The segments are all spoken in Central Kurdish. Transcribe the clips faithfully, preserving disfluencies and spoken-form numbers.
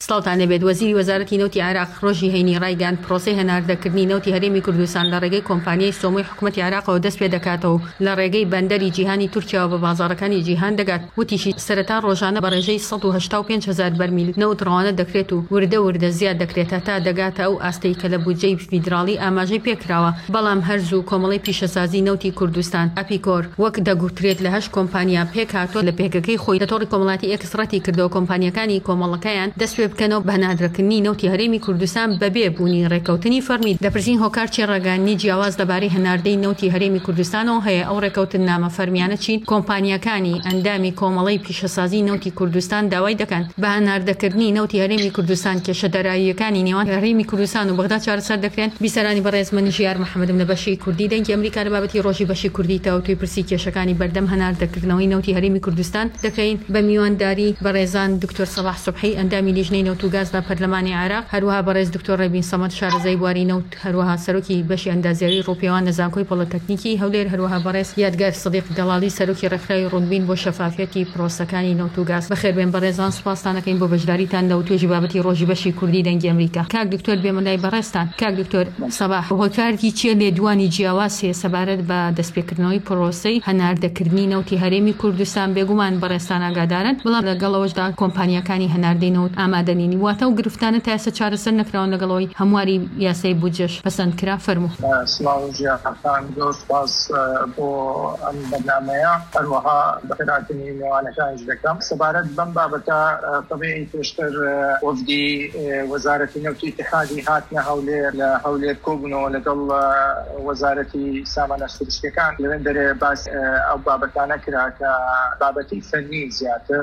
سڵتان لەبێت. وەزیری وەزارەتی نەوتی عێراق ڕۆژی هەینی ڕایگەان پرۆسەی هەناردەکردنی نەوتی هەرێمی کوردستان لە ڕێگەی کۆمپانیای سۆمۆی حکوومەتی عێراقەوە دەست پێ دەکاتەوە لە ڕێگەی بەندەری جیهانی تورکیاوە بە بازاڕەکانی جیهان دەگات. وتیشی سەرەتا ڕۆژانە بە ڕێژەی سەد و هەشتا و پێنج هەزار بەرمیل نەوت ڕەوانە دەکرێت و وردە وردە زیاد دەکرێتە تا دەگاتە ئەو ئاستەی کە لە بودجەی فیدراڵی ئاماژەی پێکراوە. بەڵام هەرز و کۆمەڵی پیشەسازی نەوتی کوردستان ئەپیکۆر وەک دەگوترێت لە هەشت کۆمپانیا پێک هاتووە لە پێکەکەی خۆی لە تۆڕی کۆمەڵاتی ئێکسڕەتی کردەوە کۆمپانیەکانی کۆمەڵەکەیان دەست پێ بکەنەوە بە هەناردەکردنی نەوتی هەرێمی کوردستان بەبێ بوونی ڕێکەوتنی فەرمی. دەپرسین هۆکار چێ ڕێگەیاندنی جیاواز دەبارەی هەناردەی نەوتی هەرێمی کوردستانەوە هەیە؟ ئەو ڕێکەوتن نامە فەرمیانە چین؟ کۆمپانیەکانی ئەندامی کۆمەڵی پیشەسازی نەوتی کوردستان داوای دەکەن بە هەناردەکردنی نەوتی هەرێمی کوردستان کێشە دەراییەکانی نێوان هەرێمی کوردستان و بەغداد چارەسەر دەکرێن. بیسەرانی بەڕێز من ژیار محەممەدم لە بەشی کوردی دەنگی ئەمریکا لە بابەتی ڕۆژی بەشی کوردی تاو توی پرسی کێشەکانی بەردەم هەناردەکردنەوەی نەوتی هەرێمی کوردستان دەکەین بە میوانداری بەڕێزان دکتۆر سەلاح سوبحی ئەندامی لیژنەی نەوت و گاز لە پەرلەمانی عێراق، هەروەها بەڕێز دکتۆر ڕێبین سەمەد شارەزای بواری نەوت، هەروەها سەرۆکی بەشی ئەندازیاری ڕووپێوان لە زانکۆی پۆلیتەکنیکی هەولێر، هەروەها بەڕێز یادگار سەدیق دەڵاڵی سەرۆکی ڕێکخراوی ڕوونبین بۆ شەفافیەتی پرۆسەکانی نەوت و گاز. بەخێربێن بەڕێزان، سوپاستان دەکەین بۆ بەشداریتان لە توێژی بابەتی ڕۆژی بەشی کوردی دەنگی ئەمریکا. کاک دکتۆر بێمەلای بەڕێستان. کاک دکتۆر سەباح، هۆکارێکی چیە لێدوانی جیاواز هەیە سەبارەت بە دەستپێکردنەوەی پرۆسەی هەناردەکردنی نەوتی هەرێمی کوردستان؟ بێگومان بەڕێستان ئاگادارن، بەڵام لەگەڵەوەشدا کۆمپانیەکانی هەناردەی نەوت ئامادەنینی واتە و گرفتانە تا ئێستا چارەسەر نەکراون لەگەڵەوەی هەمواری یاسای بودجەش پەسەند کرا. فەرموو. سڵاو ژیانتان، زۆر سپاس بۆ ئەم بەرنامەیە، هەروەها بەخێرهاتنی میوانەکانیش دەکەم. سەبارەت بەم بابەتە طبیعی پێشتر وەفدی وەزارەتی نەوتی اتحادی هاتنە هەولێر، لە هەولێر کۆبوونەوە لەگەڵ وەزارەتی سامانە سروشتیەکان لەوێن دەرێ باس ئەو بابەتانە کرا کە بابەتی فەنی زیاتر،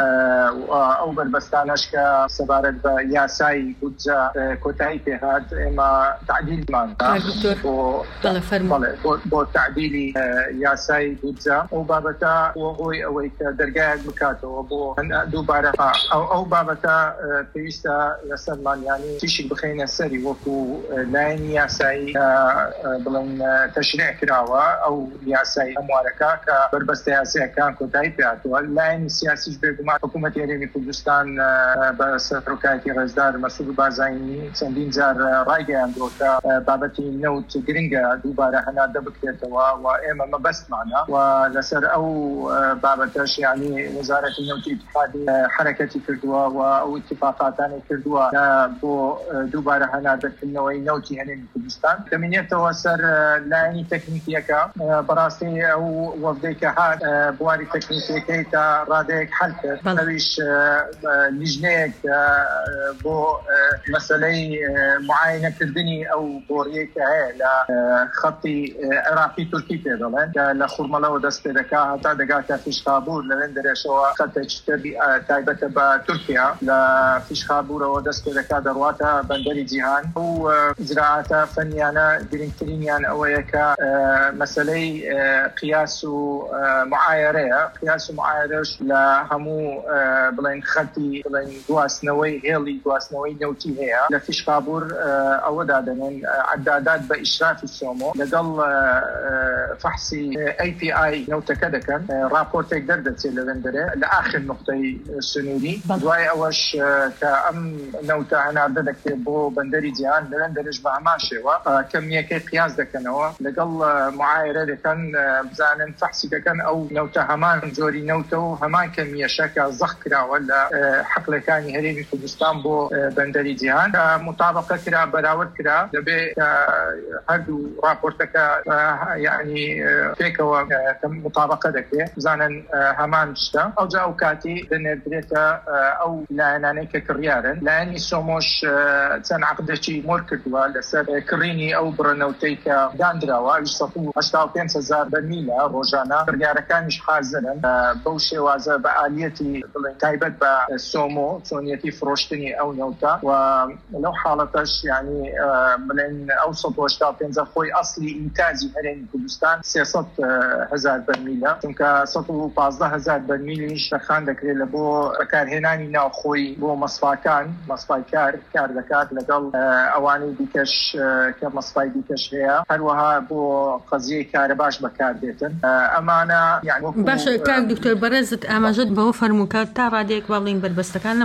ئەو بەربەستانەش کە سەبارەت بە یاسای بودجە کۆتایی پێهات ئێمە تعدیلمان بۆ تعدیلی یاسای بودجە. ئەو بابەتە بۆ ئەوەی کە دەرگایەک بکاتەوە بۆ دووبارە ئەو بابەتە پێویستە لەسەرمانیانی تیشی بخینە سەری وەکو لایەنی یاسایی بڵێن تەشریع کراوە، ئەو یاسایی هەموارەکە کە بربەستە یاسایەکان کۆتایی پێهاتووە. لایەنی سیاسیش بێگومان حکوومەتی هەرێمی کوردستان بە سەرۆکایەتی ڕێزدار مەسعود بارزانینی چەندین جار ڕایگەیاندووە کە بابەتی نەوت گرنگە دووبارە هەناردە بکرێتەوە و ئێمە مەبەستمانە و لەسەر ئەو بابەتەش یعنی وەزارەتی نەوتی اتحادی حرەکەتی کردووە و ئەو اتفاقاتانی کردووە بۆ دووبارە هەناردەکردنەوەی نەوتی هەرێمی کوردستان. دەمێنێتەوە سەر لایەنی تەکنیکیەکە. بەڕاستی ئەو وەفدەی کە هات بواری تەکنیکیەکەی تا ڕادەیەک حەل کرد، ئەویش لیژنەیەک بۆ مەسەلەی معاینەکردنی ئەو بۆڕیەی کە هەیە لە خەتی عێراقی تورکی پێ دەڵێن کە لە خوورمەڵەوە دەست پێ دەکات هەتا دەگاتە فیشخابوور، لەوێن دەرێشەوە خەتێکی تایبەتە بە تورکیا لە فیشخابوورەوە دەست پێ دەکات دەڕواتە بەندەری جیهان. و ئیجراعاتە فەنیانە گرنگترینیان ئەوەیە کە مەسەلەی قیاس و معایرەیە. قیاس و معایرەش لە هەموو بڵێن خەتی بڵێن گواستنەوەی هێڵی گواستنەوەی نەوتی هەیە لە فیشخابوور ئەوەدا دەنێن عەدادات بە ئیشرافی سۆمۆ لەگەڵ فەحسی ئەی پی ئای نەوتەکە دەکەن، راپۆرتێک دەردەچێت لەوێن دەرێ لە ئاخر نقطەی سنووری. دوای ئەوەش کە ئەم نەوتە هەناردە دەکرێت بۆ بەندەری جیهان، لەوێن دەرێش بە هەمان شێوە کەمیەکەی قیاس دەکەنەوە لەگەڵ معایرە دەکەن، بزانن فەحسی دەکەن ئەو نەوتە هەمان جۆری نەوتە و هەمان کەمیەشە کە زەخ کراوە لە حەقلەکانی هەرێمی کوردستان بۆ بەندەری جیهان مطابقە کرا، بەراورد کرا. دەبێت هەردوو راپۆرتەکە یعنی پێکەوە مطابقە دەکرێت، بزانن هەمان شتە. ئەوجا ئەو کاتی دەنێردرێتە ئەو لایەنانەی کە کڕیارن. لایەنی سۆمۆش چەند عەقدێکی مۆر کردووە لەسەر کڕینی ئەو بڕەنەوتەی کە دانراوە سەد و هەشتا و پێنج هەزار بەرمیلە ڕۆژانە. بڕیارەکانیش حازرن بەو شێوازە بە ئالیەتی بڵێن تایبەت بە سۆمۆ چۆنیەتی فرۆشتنی ئەو نەوتە. و لەو حاڵەتەش یعنی بڵێن ئەو سەد و هەشتا و پێنج خۆی ئەسلی ئینتاجی هەرێمی کوردستان سێسەد هەزار بەرمیلە، چونکە سەد و پانزدە هەزار بەرمیلیش دەخان دەکرێت لە بۆ بەکارهێنانی ناوخۆی بۆ مەسفاکان، مەسفای کار کار دەکات لەگەڵ ئەوانەی دیکەش کە مەسفای دیکەش هەیە، هەروەها بۆ قەزیەی کارە باش بەکاردێتن. ئەمانە یعنی باشە. کاک دکتۆر بەڕێزت ئاماژەت بەوە فەرموو کە تا ڕادەیەک باڵین بربەستەکان نەماوە، بەڵام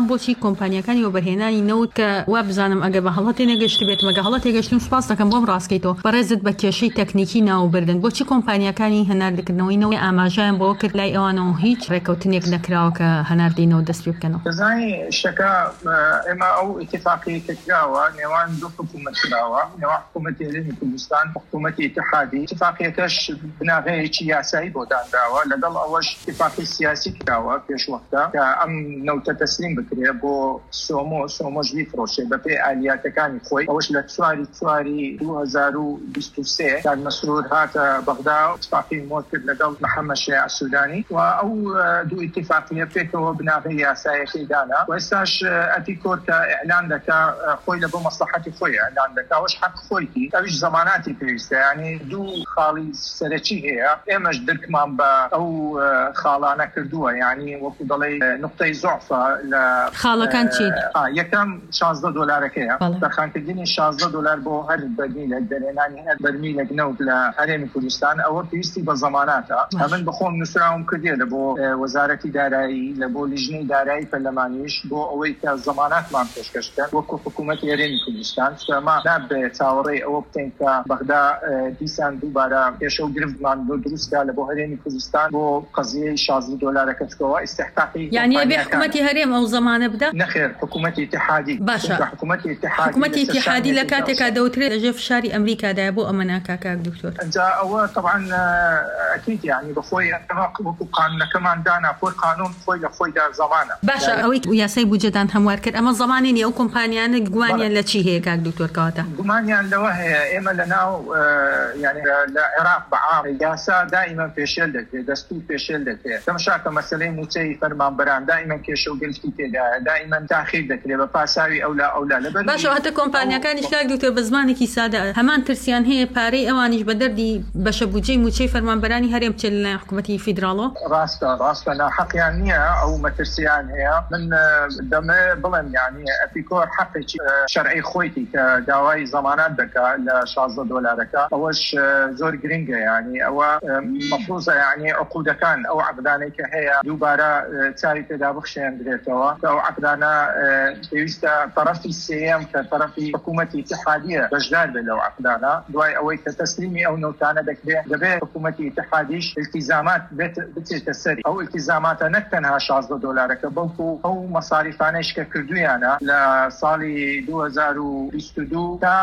بەڵام بۆچی کۆمپانیەکانی وەبەرهێنانی نەوت کە وا بزانم ئەگەر بە هەڵەتی نەگەشت بێت مەگە هەڵەتی گەشتم سوپاس دەکەم بۆم ڕاستکەیتەوە بەڕێزت بە کێشەی تەکنیکی ناوبردن بۆچی کۆمپانیەکانی هەناردەکردنەوەی نەوەی ئاماژیان بۆ کرد لای ئەوانەوە هیچ ڕێکەوتنێک نەکراوە کە هەناردینەوە دەست پێ بکەنەوە دەزانی شەکە ئێمە ئەو ئیتفاقی کراوە نێوان دوو حکوومەت کراوە نێوان حکوومەتی هەرێمی کوردستان حکوومەتی اتحادی اتفاقیەکەش بناغەیەکی یاسایی بۆ دانراوە لەگەڵ ئەوەش اتفاقی سیاسی کراوە پێشوەختە کە ئەم نەوتە تەسلیم بکرێ بۆ سۆمۆ سۆمۆژ بیفرۆشێ بەپێ ئالیاتەکانی خۆی ئەوەش لە چواری چواری دوو هەزار و بیست و سێ کاک مەسرور هاتە بەغدا اتفاقی مۆ کرد لەگەڵ محەممەد شێع السودانی و ئەو دوو اتفاقیە پێکەوە بناغی یاسایەکەی دانا و ئێستاش ئەپیکۆر کە ئیعلان دەکا خۆی لە بۆ مەسلحەتی خۆی ئیعلان دەکا وەش حەق خۆیتی ئەویش زەماناتی پێویستە یعنی دوو خاڵی سەرەکی هەیە ئێمەش دڵمان بە ئەو خاڵانە کردووە یعنی وەکو دەڵێ نقطەی زۆعفە لە خاڵەکان چی یەکەم شانزدە دۆلارەکەیە دەرخانکردنی شانزدە دۆلار بۆ هەر بەرمیلێک دەرێنانی هەر بەرمیلێک نەوت لە هەرێمی کوردستان ئەوە پێویستی بە زەماناتە هەمن بخۆم نووسراوم کردێ لە بۆ وەزارەتی دارایی لە بۆ لیژنەی دارایی پەرلەمانیش بۆ ئەوەی کە زەماناتمان پێشکەشکەن وەکو حکوومەتی هەرێمی کوردستان ما نابێت چاوەڕێی ئەوە بکەین کە بەغدا دیسان دووبارە پێشە و گرفتمان بۆ دروستکە لە بۆ هەرێمی کوردستان بۆ قەزیەی شانزدە دۆلارەکە چکەوە ئیستحقاقی یعنی ئەبێ حکوومەتی هەرێم ئەو زەمانە بدە نەخێر حکوومەتی اتحادی باشە حکوومەتی اتحادی حکوومەتی اتحادی لە کاتێکا دەوترێت لەژێر فشاری ئەمریکادایە بۆ ئەمە ناکا کاک دکتۆر ئەجا ئەوە طبعا ئەکید یعنی بەخۆی وەکو قانونەکەمان دانا خۆی قانون خۆی لە خۆیدا زەمانە باشە ئەوەی یاسای بودجەدان هەموار کرد ئەمە زەمانی نیە ئەو کۆمپانیانە گومانیان لە چی هەیە کاک دکتۆر کەواتە گومانیان لەوە هەیە ئێمە لەناو یعنی لە عێراق بەعام یاسا دائما پێشێل دەکرێت دەستور پێشێل دەکرێت تەماشاکە مەسەلەی موچەی فەرمانبەران دائما کێشە و گرفتی تێدایە دائما تاخیر دەکرێت بە پاساوی ئەولا ئەولا لەبەر باشە هەتە کۆمپانیەکانیش کاک دکتۆر بە زمانێکی سادە هەمان ترسیان هەیە پارەی ئەوانیش بە دەردی بەشە بودجەی موچەی فەرمانبەرانی هەرێم بچێت لەلایەن حکوومەتی فیدراڵەوە ڕاستە ڕاستە ناحەقیان نییە ئەو مەترسیان هەیە من دەمێ بڵێم یعنی ئەپیکۆر حەقێکی شەرعی خۆیتی کە داوای زەمانات دەکات لە شانزدە دۆلارەکە ئەوەش زۆر گرنگە یعنی ئەوە مەفروضە یعنی عقودەکان ئەو عقدانەی کە هەیە دووبارە چاوی پێدا بخشێنرێتەوە کە ئەو عقدانە پێویستە طرفی سێم کە طرفی حکوومەتی اتحادیە بەشدار بێت لەو عقدانە دوای ئەوەی کە تەسلیمی ئەو نەوتانە دەکرێت دەبێت حکوومەتی اتحادیش التزامات بچێتە سەری ئەو التزاماتە نەک تەنها شانزدە دۆلارەکە بەڵکو ئەو مەصاریفانەش کە کردویانە لە ساڵی دوو هەزار و بیست و دوو تا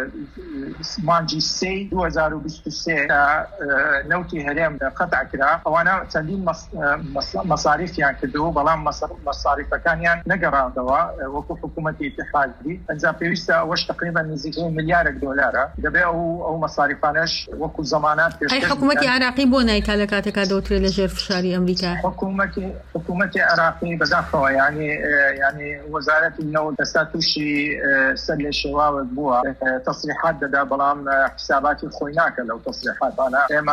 مانجی سێ دوو هەزار و بیست و سێ نەوتی هەرێم قەتع کرا ئەوانە چەندین مەصاریفیان کردو بەڵام مەصاریفەکانیان نەگەڕاندەوە وەکو حکوومەتی اتحادی ئەنجا پێویستە ئەوەش تقریبا نزیکەی ملیارێک دۆلارە دەبێت ئەو ئەو مەصاریفانەش وەکو زەمانات پێشکەش حکوومەتی عێراقی بۆ نایکا لە کاتێکا دەوترێت لەژێر فشاری ئەمریکا حکوومەتی حکوومەتی عێراقی بەداخەوە یعنی یعنی وەزارەتی نەوت دەستا تووشی سەر لێ شێواوت بووە تەصریحات دەدا بەڵام حساباتی خۆی ناکە لەو تەصریحاتانە ئێمە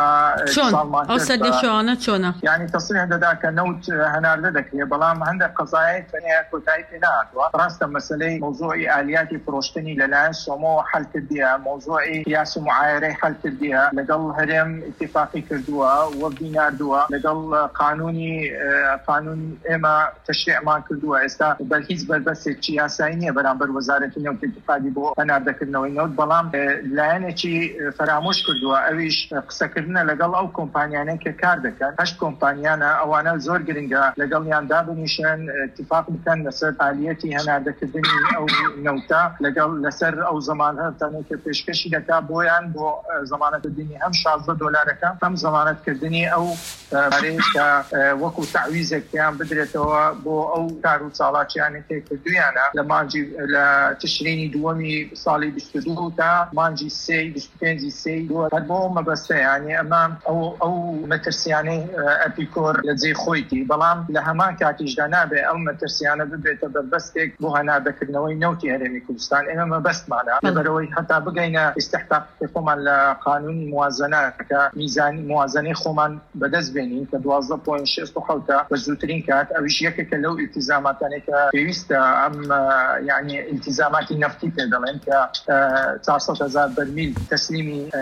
ئەو سەر لێ شێوانە چۆنە یعنی تەصریح دەدا کە نەوت هەناردە دەکرێت بەڵام هەندێک قەزایای تەنیا کۆتایی پێ نهاتوە ڕاستە مەسەلەی مۆزوعی ئالیاتی فرۆشتنی لەلایەن سۆمۆ حەل کردیە مۆزوعی قیاس و معایرەی حەل کردیە لەگەڵ هەرێم اتفاقی کردووە وە بیناردووە لەگەڵ قانونی قانون ئێمە تەشریعمان کردووە ئێستا بەرهیچ بەربەستێکی یاسایی نییە بەرامبەر وەزارەتی نەوت اتحادی بۆ هەناردەکردنەوەی نەوت بەڵام لایەنێکی فرامۆش کردووە ئەویش قسەکردنە لەگەڵ ئەو کۆمپانیانەی کە کار دەکەن هەشت کۆمپانیانە ئەوانە زۆر گرنگە لەگەڵیان دابنیشن اتفاق بکەن لەسەر ئالیەتی هەناردەکردنی ئەو نەوتە لەگەڵ لەسەر ئەو زەمانەتانەی کە پێشکەشی دەکات بۆیان بۆ زەمانەتکردنی هەم شانزدە دۆلارەکە هەم زەمانەتکردنی ئەو بارەی کە وەکو تعویزێکیان بدرێتەوە بۆ ئەو کار و چاڵاکیانی تێکردویانە لە مانجی لە تشرینی دووەمی ساڵی بیست و دوو تا مانجی سێ بیست و پێنجی سێ هەر بۆ مەبەستە یعنی ئەمە ئەو ئەو مەترسیانەی ئەپیکۆر لە جێی خۆیتی بەڵام لە هەمان کاتیشدا نابێ ئەو مەترسیانە ببێتە بەربەستێک بۆ هەناردەکردنەوەی نەوتی هەرێمی کوردستان ئێمە مەبەستمانە لەبەرەوەی هەتا بگەینە ئیستحقاقی خۆمان لە قانونی موازنە کە میزانی موازنەی خۆمان بەدەست بێنین کە دوازدە پۆینت شەست و حەوتە بە زووترین کات ئەویش یەکێکە لەو ئیلتیزاماتانەی کە پێویستە ئەم یعنی ئیلتیزاماتی نەفتی پێ دەڵێن کە چوارسەد هەزار بەرمیل تەسلیمی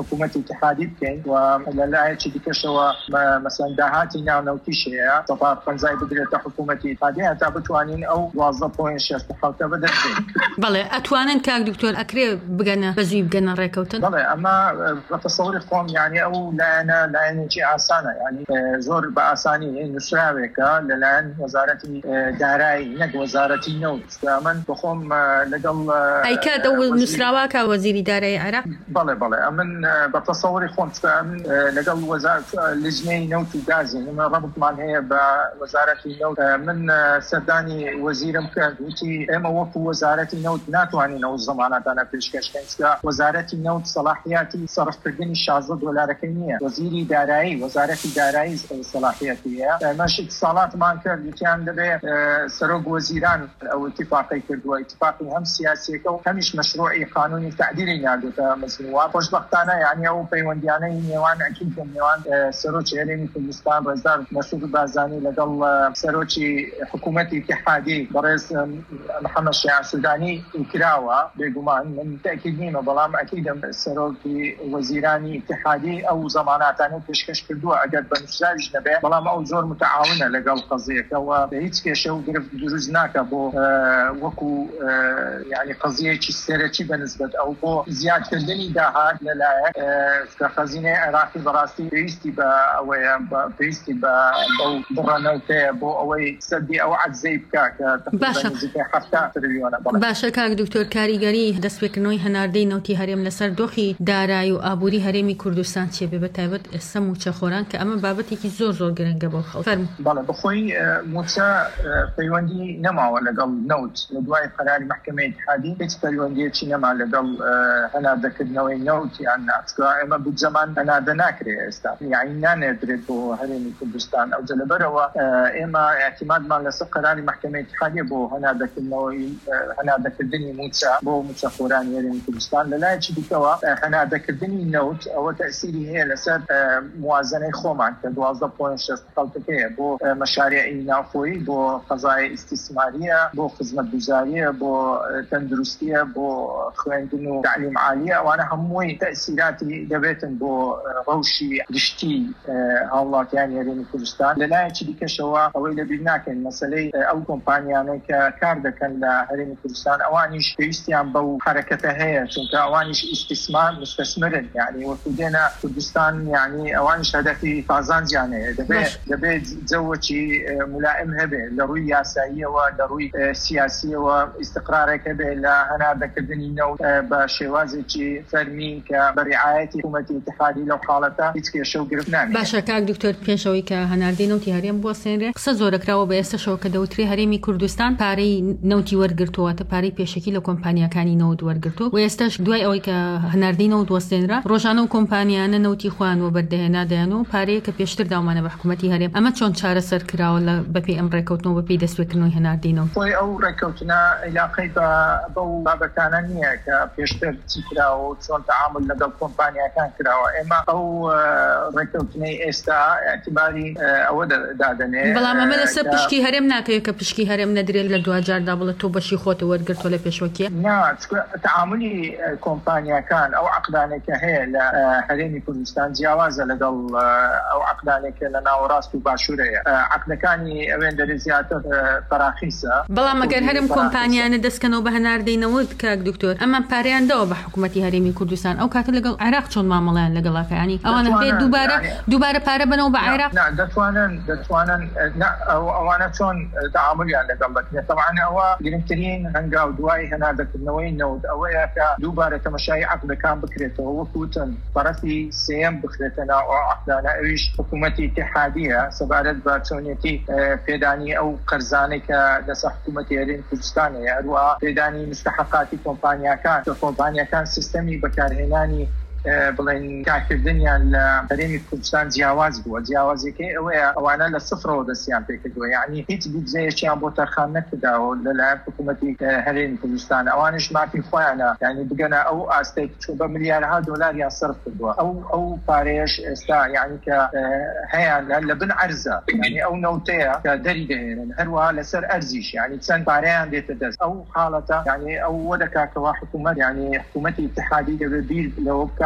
حکوومەتی اتحادی بکەین و لەلایەکی دیکەشەوە مەسەن داهاتی ناونەوتیشەیە سەپار پەنجای بدرێتە حکوومەتی اتحادیە تا بتوانین ئەو دوازدە پۆینت شەست و حەوتە بدەین. بەڵێ ئەتوانن کاک دکتۆر ئەکرێ بگەنە بەزووی بگەنە ڕێکەوتن؟ بەڵێ ئەمە بە تەسەووری خۆم یعنی ئەو لایەنە لایەنێکی ئاسانە، یعنی زۆر بە ئاسانی نووسراوێکە لەلایەن وەزارەتی دارایی نەک وەزارەتی نەوت. من بخۆم لەگەڵ ئەیکات ئەو نووسراوە کە وەزیری دارایی عێراق؟ بەڵێ بەڵێ من بە تەسەووری خۆم من لەگەڵ وەزارەت لیژنەی نەوت و گازی من ڕەبطمان هەیە بە وەزارەتی نەوت. من سەردانی وەزیرم کرد وتی ئێمە وەکو وەزارەتی نەوت ناتوانین ئەو زەمانەتانە پێشکەشکەین کە وەزارەتی نەوت سەلاحیەتی سەرفکردنی شازدە دۆلارەکەی نییە. وەزیری دارایی وەزارەتی دارایی سەلاحیەتی هەیە. ئێمەش ئیتساڵاتمان کرد وتیان دەبێت سەرۆک وەزیران ئەو اتفاقی کردووە، اتفاقی هەم سیاسیەکە و هەمیش مەشروعی قانونی تعدیلی ناردوتە مەزنوە. خۆشبەختانە یعنی ئەو پەیوەندیانەی نێوان ئەکید نێوان سەرۆکی هەرێمی کوردستان ڕێزدار مەسعود بارزانی لەگەڵ سەرۆکی حکوومەتی اتحادی بەڕێز محەممەد شیع سودانی کراوە. بێگومان من تاکید نیمە، بەڵام ئەکیدم سەرۆکی وەزیرانی اتحادی ئەو زەماناتانە پێشکەش کردووە ئەگەر بە نووسراویش نەبێت، بەڵام ئەو زۆر متعاونە لەگەڵ قەزیەکەوە بە هیچ کێشە و گرفت دروست ناکە بۆ وەکو یعنی قەزیەکی سەرەکی بەنسبەت ئەو بۆ زیادکردنی داهات لەلایەن کە خەزینەی عێراقی بەڕاستی پێویستی بە ئەوەیە پێویستی بە ئەو بڕەنەوتەیە بۆ ئەوەی سەردی ئەو عەجزەی بکە کە تقریباً هەفتە تریلیۆنە. باشە کاک دکتۆر، کاریگەری دەستپێکردنەوەی هەناردەی نەوتی هەرێم لەسەر دۆخی دارایی و ئابووری هەرێمی کوردستان چێ بێ بە تایبەت ئێستا موچەخۆران کە ئەمە بابەتێکی زۆر زۆر گرنگە بۆ خەڵک؟ بەڵێ بخۆی موچە پەیوەندی نەماوە لەگەڵ نەوت لە دوای قەراری محکەمەی اتحادی، هیچ پەیوەندیەکی نەما لەگەڵ هەناردەکردنەوەی نەوت یان ناتکە. ئێمە بودجەمان هەناردە ناکرێت ئێستا، یعنی نانێدرێت بۆ هەرێمی کوردستان. ئەو جەلەبەرەوە ئێمە اعتیمادمان لەسەر قەراری محکەمەی اتحادیە بۆ هەناردەکردنەوەی هەناردەکردنی موچە بۆ موچەخۆرانی هەرێمی کوردستان. لەلایەکی دیکەوە هەناردەکردنی نەوت ئەوە تەئسیری هەیە لەسەر موازنەی خۆمان کە دوازدە پۆینت شەست حەوتەکەیە بۆ مەشاریعی ناوخۆیی، بۆ قەزای ئیستیسماریە، بۆ خزمەتگوزاریە، بۆ تەندروستیە، بۆ خوێندن و تعلیم عالیە. ئەوانە هەمووی تەئسیراتی دەبێتن بۆ ڕەوشی گشتی هاوڵاتیانی هەرێمی کوردستان. لەلایەکی دیکەشەوە ئەوەی لەبیر ناکەین مەسەلەی ئەو کۆمپانیانەی کە کار دەکەن لە هەرێمی کوردستان ئەوانیش پێویستیان بەو حرەکەتە هەیە، چونکە ئەوانیش ئیستیسمار مستەسمرن، یعنی وەکو دێنە کوردستان، یعنی ئەوانیش هەدەفی پازانجیان هەیە. دەبێت دەبێت جەوەکی مولائم هەبێ لە ڕووی یاساییەوە، لە ڕووی سیاسیەوە ئیستقرارێک هەبێ لە هەناردەکردنی نەوت بە شێوازێکی فەرمی کە بە ڕیعایەتی حکوومەتی اتحادی لەو حاڵەتە هیچ کێشە و گرفت نامێت. باشە کاک دکتۆر، پێشەوەی کە هەناردەی نەوتی هەرێم بوەستێنرێ قسە زۆرەکراوە بە ئێستاشەوە کە دەوترێ هەرێمی کوردستان پارەی نەوتی وەرگرتووەتە، پارەی پێشەکی لە کۆمپانیەکانی نەوت وەرگرتووە و ئێستاش دوای ئەوەی کە هەناردەی نەوت وەستێنرا ڕۆژانە و کۆمپانیانە نەوتی خۆیان وەبەردەهێنا دەیانەوە پارەیە کە پێشتر داوامانە بە حکوومەتی هەرێم. ئەمە چۆن چارەسەر کراوە لە بەپێی ئەم ڕێکەوتنەوە بەپێی دەستپێکردنەوەی هەناردەی نەوت؟ خۆی ئەو ڕێکەوتنە علاقەی بە بەو بابەتانە نییە کە پێشتر چی کراوە و چۆن تەعامل لەگەڵ کۆمپانیەکان کراوە. ئێمە ئەو ڕێکەوتنەی ئێستا اعتیباری ئەوە دادەنێ، بەڵام ئەمە لەسەر پشکی هەرێم ناکەوێت کە پشکی هەرێم نەدرێت لە دوجاردا بڵێت تۆ بەشی خۆت وەرگرتووە لە پێشوەکیە. نا تەعاملی کۆمپانیەکان ئەو عەقدانێکە هەیە لە هەرێمی کوردستان جیاوازە لەگەڵ ئەو عەقدانێکە لە ناوەڕاست و باشوورەیە. عەقدەکانی ئەوێن دەرێ زیاتر پەراخیسە، بەڵام ئەگەر هەرم کۆمپانیانە دەستکەنەوە بە هەناردەی نەوت کاک دکتۆر، ئەمە پارەیان داوە بە حکوومەتی هەرێمی کوردستان، ئەو کاتە لەگەڵ عێراق چۆن مامەڵەیان لەگەڵاکە؟ ینی ئەوانە بێت دووبارە دووبارە پارە بنەوە بە عێراق؟ دەتوانن دەتوانن ئەوانە چۆن تەعاملیان لەگەڵ دەکرێت. طبعاً ئەوە گرنگترین هەنگاو دوای هەناردەکردنەوەی نەوت ئەوەیە کە دووبارە تەماشای عەقدەکان بکرێتەوە، وەکوتن بەڕەتی سێم بخرێتە ناو ئەو عەقدانە. ئەویش حکوومەتی اتحادیە سەبارەت بە چۆنیەتی پێدانی ئەو قەرزانەی کە لەسەر حکوومەتی هەرێمی کوردستانەیە، هەروەها پێدانی مستحقاتی کۆمپانیەکان کە کۆمپانیەکان سیستەمی بەکارهێنانی بڵێن کارکردنیان لە هەرێمی کوردستان جیاواز بووە. جیاوازەکەی ئەوەیە ئەوانە لە سفرەوە دەستیان پێکردووە، یعنی هیچ بودجەیەکیان بۆ تەرخان نەکرداوە لەلایەن حکوومەتی هەرێمی کوردستان. ئەوانش مافی خۆیانە، یعنی بگەنە ئەو ئاستەی بە ملیارها دۆلاریان سەرف کردووە. ئەو ئەو پارەیەش ئێستا یعنی کە هەیە لە بن عەرزە، یعنی ئەو نەوتەیە کە دەری دەهێنن، هەروەها لەسەر ئەرزیش، یعنی چەند پارەیان دێتە دەست. ئەو حاڵەتە یعنی ئەو وەدەکاتەوە حکوومەت، یعنی حکوومەتی اتحادی دەبێت بیر لەوە بکات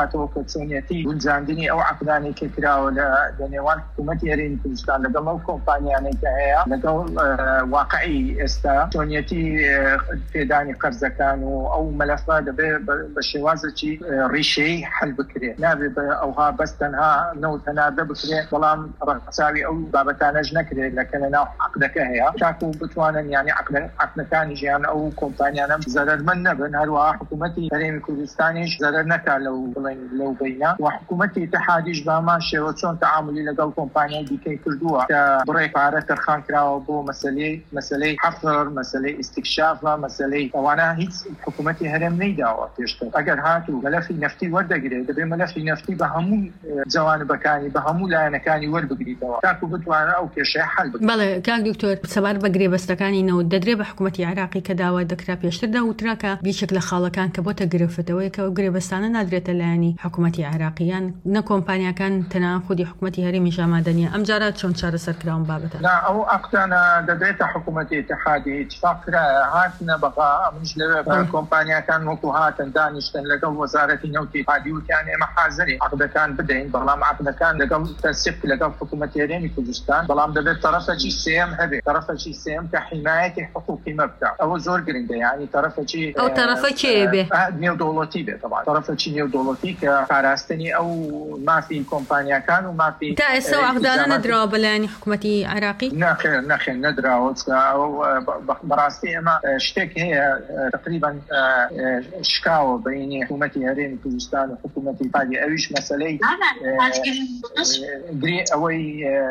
بکاتەوە کە چۆنیەتی گونجاندنی ئەو عقدانی کە کراوە لە نێوان حکوومەتی هەرێمی کوردستان لەگەڵ ئەو کۆمپانیانەی کە هەیە لەگەڵ واقعی ئێستا چۆنیەتی پێدانی قەرزەکان و ئەو مەلەفە دەبێت بە شێوازێکی ڕیشەی حل بکرێت نابێت ئەوها بەس تەنها نەوت هەناردە بکرێت بەڵام ڕەچاوی ئەو بابەتانەش نەکرێت لەکە لەناو عقدەکە هەیە تاکو بتوانن یعنی عقدەکانی ژیان ئەو کۆمپانیانە زەرمەند نەبن هەروەها حکوومەتی هەرێمی کوردستانیش زەرەر نەکا لەو بڵێن لەو بینە و حکوومەتی اتحادیش بامان شێوە چۆن تەعاملی لەگەڵ کۆمپانیای دیکەی کردووە کە بڕێ پارە تەرخان کراوە بۆ مەسەلەی مەسەلەی حفر مەسەلەی استیکشافە مەسەلەی ئەوانە هیچ حکوومەتی هەرێم نەیداوە پێشتر ئەگەر هاتوو مەلەفی نەفتی وەردەگرێت دەبێت مەلەفی نەفتی بە هەموو جوانبەکانی بە هەموو لایەنەکانی وەربگریتەوە تاکو بتوانە ئەو کێشەیە حل بکرێت. بەڵێ کاک دکتۆر سەبار بە گرێبەستەکانی نەوت دەدرێت بە حکوومەتی عێراقی کە داوا دەکرا پێشتردا وتراکە بیشێک لە خاڵەکان کە بۆتە گرفتەوەی کە گرێبەستانە نادرێتە لایەنی حکوومەتی عێراقیان نە کۆمپانیەکان تەنها خودی حکوومەتی هەرێمی ژامادەنیە ئەم جارە چۆن چارەسەر کراون بابەتە ئەو عقدانە دەبێتە حکوومەتی اتحادی اتفاق کرا هاتنە بەغا ئەمش لەوێ کۆمپانیەکان وەکو هاتن دانیشتن لەگەڵ وەزارەتی نەوتی اتحادی وتیان ئێمە حازری عقدەکان بدەین بەڵام عقدەکان لەگەڵ تەسیق لەگەڵ حکوومەتی هەرێمی کوردستان بەڵام دەبێت تەرەفێکی سێم هەبێت تەرەفێکی سێم کە حیمایەتی حقوقی مەبدا ئەوە زۆر گرنگە یعنی تەرەفێکی ئەو تەرەفە کێ بێ نێودەوڵەتی بێت طبعا تەرەفێکی نێودەوڵەتی کە پاراستنی ئەو مافی کۆمپانیەکان و مافی تا ئێستا عقدانە نەدراوە بەلایەنی حکوومەتی عێراقی نەخێر نەخێر نەدراوە بەڕاستی ئێمە شتێک هەیە تقریبا شکاوە بینی حکوومەتی هەرێمی کوردستان و حکوومەتی اتحادی ئەویش مەسەلەی ئەوەی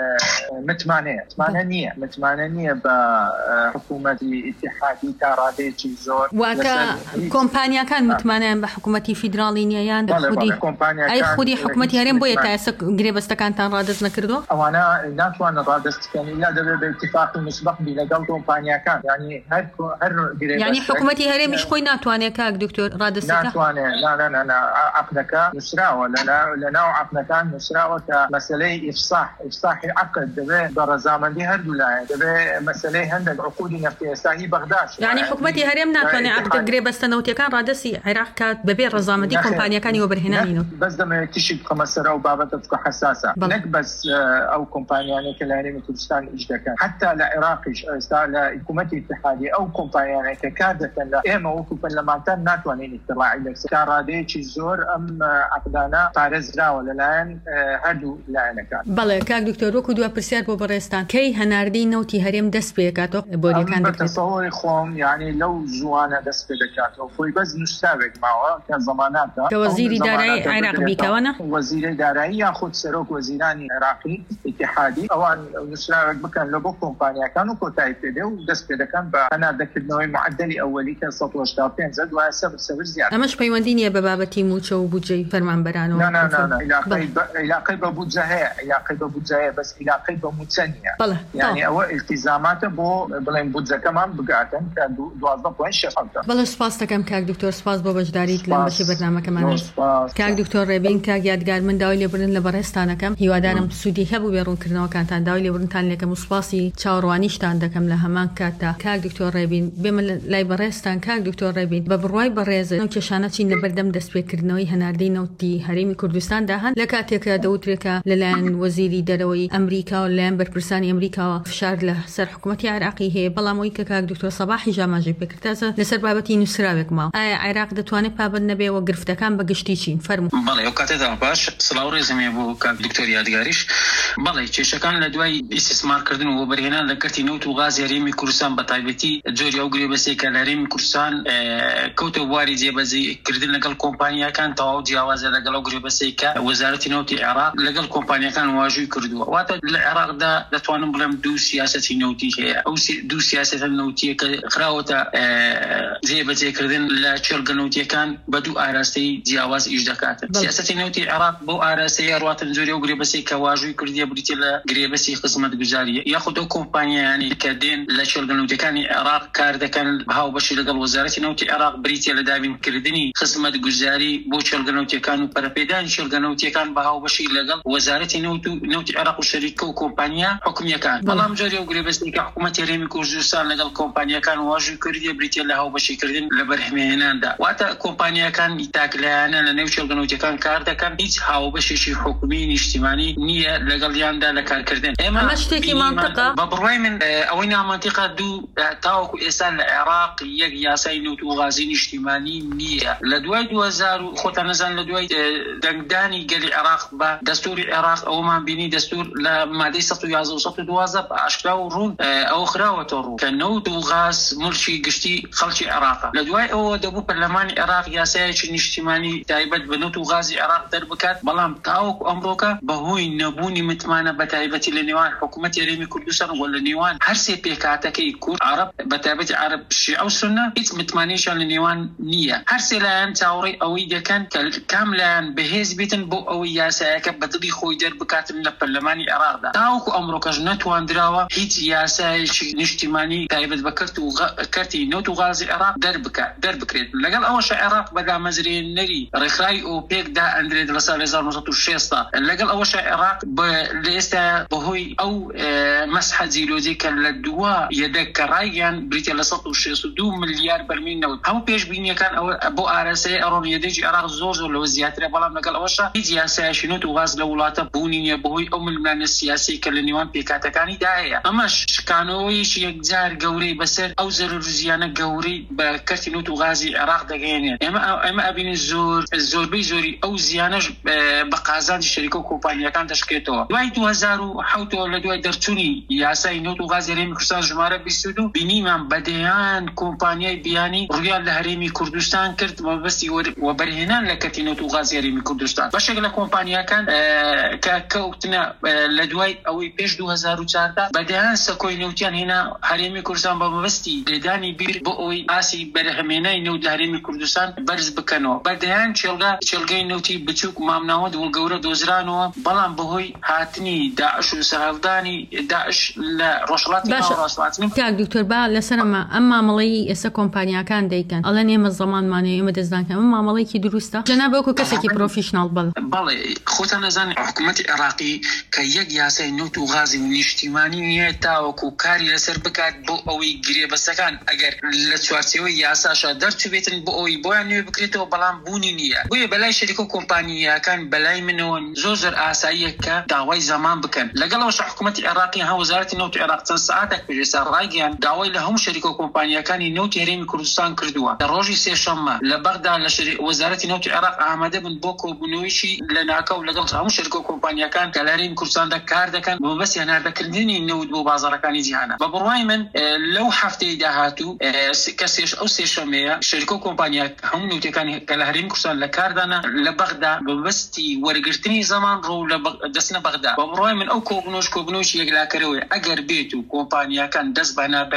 متمانەیە متمانە نییە متمانە نییە بە حکوومەتی اتحادی تا ڕادێکی زۆر واکە کۆمپانیەکان متمانیان بە حکوومەتی فیدراڵی نیەیان دەخودی ئەی خودی حکوومەتی هەرێم بۆیە تا ئێستا گرێبەستەکانتان ڕادست نەکردووە ئەوانە ناتوانن ڕادستکەن ئیلا دەبێت بە اتفاقی مسبق بی لەگەڵ کۆمپانیەکان یعنی هەر هەر یعنی حکوومەتی هەرێمیش خۆی ناتوانێت کاک دکتۆر ڕادستەکە ناتوانێت لا عقدەکە نووسراوە لەناو عقدەکان نووسراوە کە مەسەلەی ئیفصاح ئیفصاحی عقد دەبێت بە ڕەزامەندی هەردوو لایەن دەبێت مەسەلەی هەندێک عقودی نەفتی ئێستایی بەغداد یعنی حکوومەتی هەرێم ناتوانێت عقدە گرێبەستە نەوتیەکان ڕادستی عێراق کات بەبێ ڕەزامەندی کۆمپانیەکانی وەبەرهێنانی نەوت بەس دەمەوێت تیشی بخەمە سەر ئەو بابەتە چکە حساسە نەک بەس ئەو کۆمپانیانەی کە لە هەرێمی کوردستان ئیش دەکەن حتا لە عێراقیش ئێستا لە حکوومەتی اتحادی ئەو کۆمپانیانەی کە کار دەکەن لە ئێمە وەکو پەرلەمانتان ناتوانین ئیتیڵاعی لەسەر ڕادەیەکی زۆر ئەم عقدانە پارێزراوە لەلایەن هەردوو لایەنەکان. بەڵێ کاک دکتۆر وەکو دووە پرسیار بۆ بەڕێستان کەی هەناردی نەوتی هەرێم دەست پێ دەکاتەوە بۆریەکان دەکەسەوەی خۆم یعنی لەو زوانە دەست پێ دەکاتەوە خۆی بەس نووسراوێک ماوە کە زەماناتە کە وەزیری دارایی عێراق بیکەوەنە وەزیری دارایی یاخود سەرۆک وەزیرانی عێراقی اتحادی ئەوان نووسراوێک بکەن لە بۆ کۆمپانیەکان و کۆتایی پێدێ و دەست پێ دەکەن بە هەناردەکردنەوەی معدەلی ئەوەلی کە سەد و هەشتا و پێنج دوای سەبر سەبر زیاد. ئەمەش پەیوەندی نییە بە بابەتی موچە و بودجەی فەرمانبەرانەوە علاقەی بە بودجە هەیە علاقەی بە بودجە هەیە بەس علاقەی بە موچە نییە یعنی ئەوە التیزاماتە بۆ بڵێن بودجەکەمان بگاتن کە دوازدە پۆینت شەش بەڵێ سوپاس دەکەم کاک دکتۆر سوپاس بۆ بەشداریت لەم بەشی بەرنامەکەمانە کاک دکتۆر ڕێبین کاک یادگار من داوای لێبوردن لە بەڕێستانەکەم هیوادارم سوودی هەبوو بێ ڕوونکردنەوەکانتان داوای لێبوردنتان لێکەم و سوپاسی چاوەڕوانیشتان دەکەم لە هەمان کاتدا کاک دکتۆر ڕێبین بێمە لای بەڕێستان کاک دکتۆر ڕێبین بە بڕوای بەڕێزە ئەو کێشانە چین لە بەردەم دەستپێکردنەوەی هەناردەی نەوتی هەرێمی کوردستاندا هەن لە کاتێکە دەوترێکە لەلایەن وەزیری دەرەوەی ئەمریکا و لەلایەن بەرپرسانی ئەمریکاوە فشار لە سەر حکوومەتی عێراقی هەیە بەڵام ئەوەی کە کاک دکتۆر سەباحی ژاماژەی پێکردازە لەسەر بابەتی نووسراوێک ماوە ئایا عێراق دەتوانێت پابند نەبێەوە گرفتەکان بە گشتی چین فەرموو. بەڵێ ئەو کاتێدا باش سڵاو ڕێزمێ بۆ کاک دکتۆر یادگاریش بەڵێ کێشەکان لە دوای ئیسtismarکردن و وەبەرهێنان لە کەرتی نەوت و غازی هەرێمی کوردستان بە تایبەتی جۆری ئەو گرێبەستەی کە لە هەرێمی کوردستان کەوتە بواری جێبەجێکردن لەگەڵ کۆمپانیەکان تەواو جیاوازە لەگەڵ ئەو گرێبەستەی کە وەزارەتی نەوتی عێراق لەگەڵ کۆمپانیەکان واژووی کردووە واتە لە عێراقدا دەتوانم بڵێم دوو سیاسەتی نەوتی هەیە ئەو دوو سیاسەتە نەوتیە کە خراوەتە جێبەجێکردن لە چێلگە نەوتیەکان بە دوو ئاراستەی جیاواز ئیش دەکاتن سیاسەتی نەوتی عێراق بۆ ئاراستەی ڕاتن زۆری ئەو گرێبەستەی کە واژووی کردیە بریتە لە گرێبەستی خزمەتگوزاریە یاخود ئەو کۆمپانیایانی کە دێن لە چێلگە نەوتیەکانی عێراق کار دەکەن هاوبەشی لەگەڵ وەزارەتی نەوتی عێراق بریتە لە دابینکردنی خزمەتگوزاری بۆ چێلگە نەوتیەکان و پەرەپێدانی چێلگە نەوتیەکان بە هاوبەشی لەگەڵ وەزارەتی نەوت و نەوتی عێراق و شەریکە و کۆمپانیا حکومیەکان بەڵام جۆری ئەو گرێبەستی کە حکوومەتی هەرێمی کوردستان لەگەڵ کۆمپانیەکان واژووی کردیە بریتە لە هاوبەشی کردن لە بەرهەمهێناندا واتە کۆمپانیەکان تاکلایانە لە نێو چێلگەنەوتیەکان کار دەکەن هیچ هاوبەشێکی حکومی نیشتیمانی نییە لەگەڵیاندا لە کارکردن. ئێمە شتێکی مانتەقە بە بڕوای من ئەوەی نامانتیقە دوو تاوەکو ئێستا لە عێراق یەک یاسای نەوت و غازی نیشتیمانی نییە. لە دوای دو هەزار و خۆتان نەزان لە دوای دەنگدانی گەلی عێراق بە دەستوری عێراق ئەومان بینی دەستور لە مادەی سەد و یازدە و سەد و دوازدە ئاشکرا و ڕوون ئەوە خراوەتە ڕوو کە نەوت و غاز ملکی گشتی خەڵکی عێراقە. لە دوای ئەوە دەبوو پەرلەمانی عێراق یاسایەکی نیشتیمانی تایبەت بە نەوت و غازی عێراق دەربکات، بەڵام تاوەکو ئەمڕۆکە بەهۆی نەبوونی متمانە بە تایبەتی لە نێوان حکوومەتی هەرێمی کوردستان و لە نێوان هەر سێ پێکهاتەکەی کورد عەرەب بە تایبەتی عەرەب شیعە و سونە هیچ متمانەیەکیان لە نێوان نییە. هەر سێ لایەن چاوەڕێی ئەوەی دەکەن کە کام لایەن بەهێز بێتن بۆ ئەوەی یاسایەکە بەدڵی خۆی دەربکاتن لە پەرلەمانی عێراقدا. تاوەکو ئەمڕۆکەش نەتواندراوە هیچ یاسایەکی نیشتیمانی تایبەت بە کەرت و کەرتی نەوت و غازی عێراق دەربکات دەربکرێت. لەگەڵ ئەوەش عێراق بە دامەزرێنەری ڕێکخراوی ئۆپێکدا ئەندرێت لە ساڵ هەزار و نۆ سەد و شەست لەگەڵ ئەوەش عێراق لە ئێستا بەهۆی ئەو مەسحە جیرۆجی کە لە دووە یەدەک کە ڕایگەیان بریتە لە سەد و شەست و دوو ملیار بەرمیل نەوت هەموو پێشبینیەکان ئەوە بۆ ئاراسەی ئەڕۆن یەدەکی عێراق زۆر زۆر لەوە زیاترە، بەڵام لەگەڵ ئەوەشە هیچ یاسایەکی نەوت و غاز لە وڵاتە بوونی نییە بەهۆی ئەو ململانە سیاسی کە لە نێوان پێکاتەکانیدا هەیە. ئەمەش شکانەوەیەکی یەکجار گەورەی بەسەر ئەو زەرر و زیانە گەورەی بە کەرتی نەوت و غازی عێراق دەگەیەنێت. ئێمە ئێمە ئەبینین زۆر زۆربەی زۆری ئەو زیانەش بە قازانجی شەریکە و کۆمپانیەکان دەشکێتەوە. دوای دو هەزار و حەوت لە دوای دەرچوونی یاسای نەوت و غازی هەرێمی کوردستان ژمارە بیست و دوو بینیمان بەدەیان کۆمپانیای بیانی ڕوویان لە هەرێمی کوردستان کرد مەبەستی وەبەرهێنان لە کەرتی نەوت و غازی هەرێمی کوردستان. بەشێک لە کۆمپانیەکان کە کەوتنە لە دوای ئەوەی پێش دو هەزار و چاردا بەدەیان سەکۆی نەوتیان هێنا هەرێمی کوردستان بە مەبەستی لێدانی بیر بۆ ئەوەی ئاسی بەرهەمێنانی نەوت لە هەرێمی کوردستان بەرز بکەنەوە. بەدەیان چێلگا چێلگەی نەوتی بچووک مامناوەند و گەورە دۆزرانەوە، بەڵام بەهۆی هاتنی داعش و سەهەڵدانی داعش لە ڕۆژهەڵاتی ناوەڕاستخواتنی کاک دکتۆر با لەسەرمە ئەم مامەڵەی ئێستا کۆمپانیاکان دەیکەن ئەڵێن ئێمە زەمانمانەیە ئێمە دەستدانکەن ئەم مامەڵەیەکی دروستە جەناب وەکو کەسێکی پرۆفیشناڵ بڵێ. بەڵێ خۆتان نەزانێت حکوومەتی عێراقی کە یەک یاسای نەوت و غازی و نیشتیمانی نییە تاوەکو کاری لەسەر بکات بۆ ئەوەی گرێبەستەکان ئەگەر لە چوارچێوەی یاساشە دەرچوبێتن بۆ ئەوەی بۆیان نوێ بکرێتەوە، بەڵام بوونی نییە. بۆیە بەلای شەریکە و کۆمپانیاکان بەلای منەوە زۆر زۆر ئاساییە کە داوای زەمان بکەن. لەگەڵەوەش حکوومەتی عێراقی ها وەزارەتی نەوت عێراق چەند سەعاتێک پێشێستا ڕایگەیان داوای لە هەموو شەریکە و کۆمپانیەکانی نەوتی هەرێمی کوردستان کردووە. لە ڕۆژی سێشەممە لە بەغدا لە وەزارەتی نەوتی عێراق ئامادە بن بۆ کۆبوونەوەیشی لە ناکەو لەگەڵ هەموو شەریکە و کۆمپانیەکان کە لە هەرێمی کوردستاندا کار دەکەن بۆ بەس هێناردەکردنی نەوت بۆ بازاڕەکانی جیهانە. بە بڕوای من لەو هەفتەی داهاتوو کە ئەو سێشەمەیە شەریکە و کۆمپانیا هەموو نەوتەکانی کە لە هەرێمی کوردستان لە کاردانە لە بەغدا بەبەستی وەرگرتنی زەمان ڕۆ لە دەستنە بەغدا. بە بڕوای من ئەو کۆبوونەوەش کۆبوونەوەکی یەکلاکەرەوەی ئەگەر بێت و کۆمپانیاکان دەست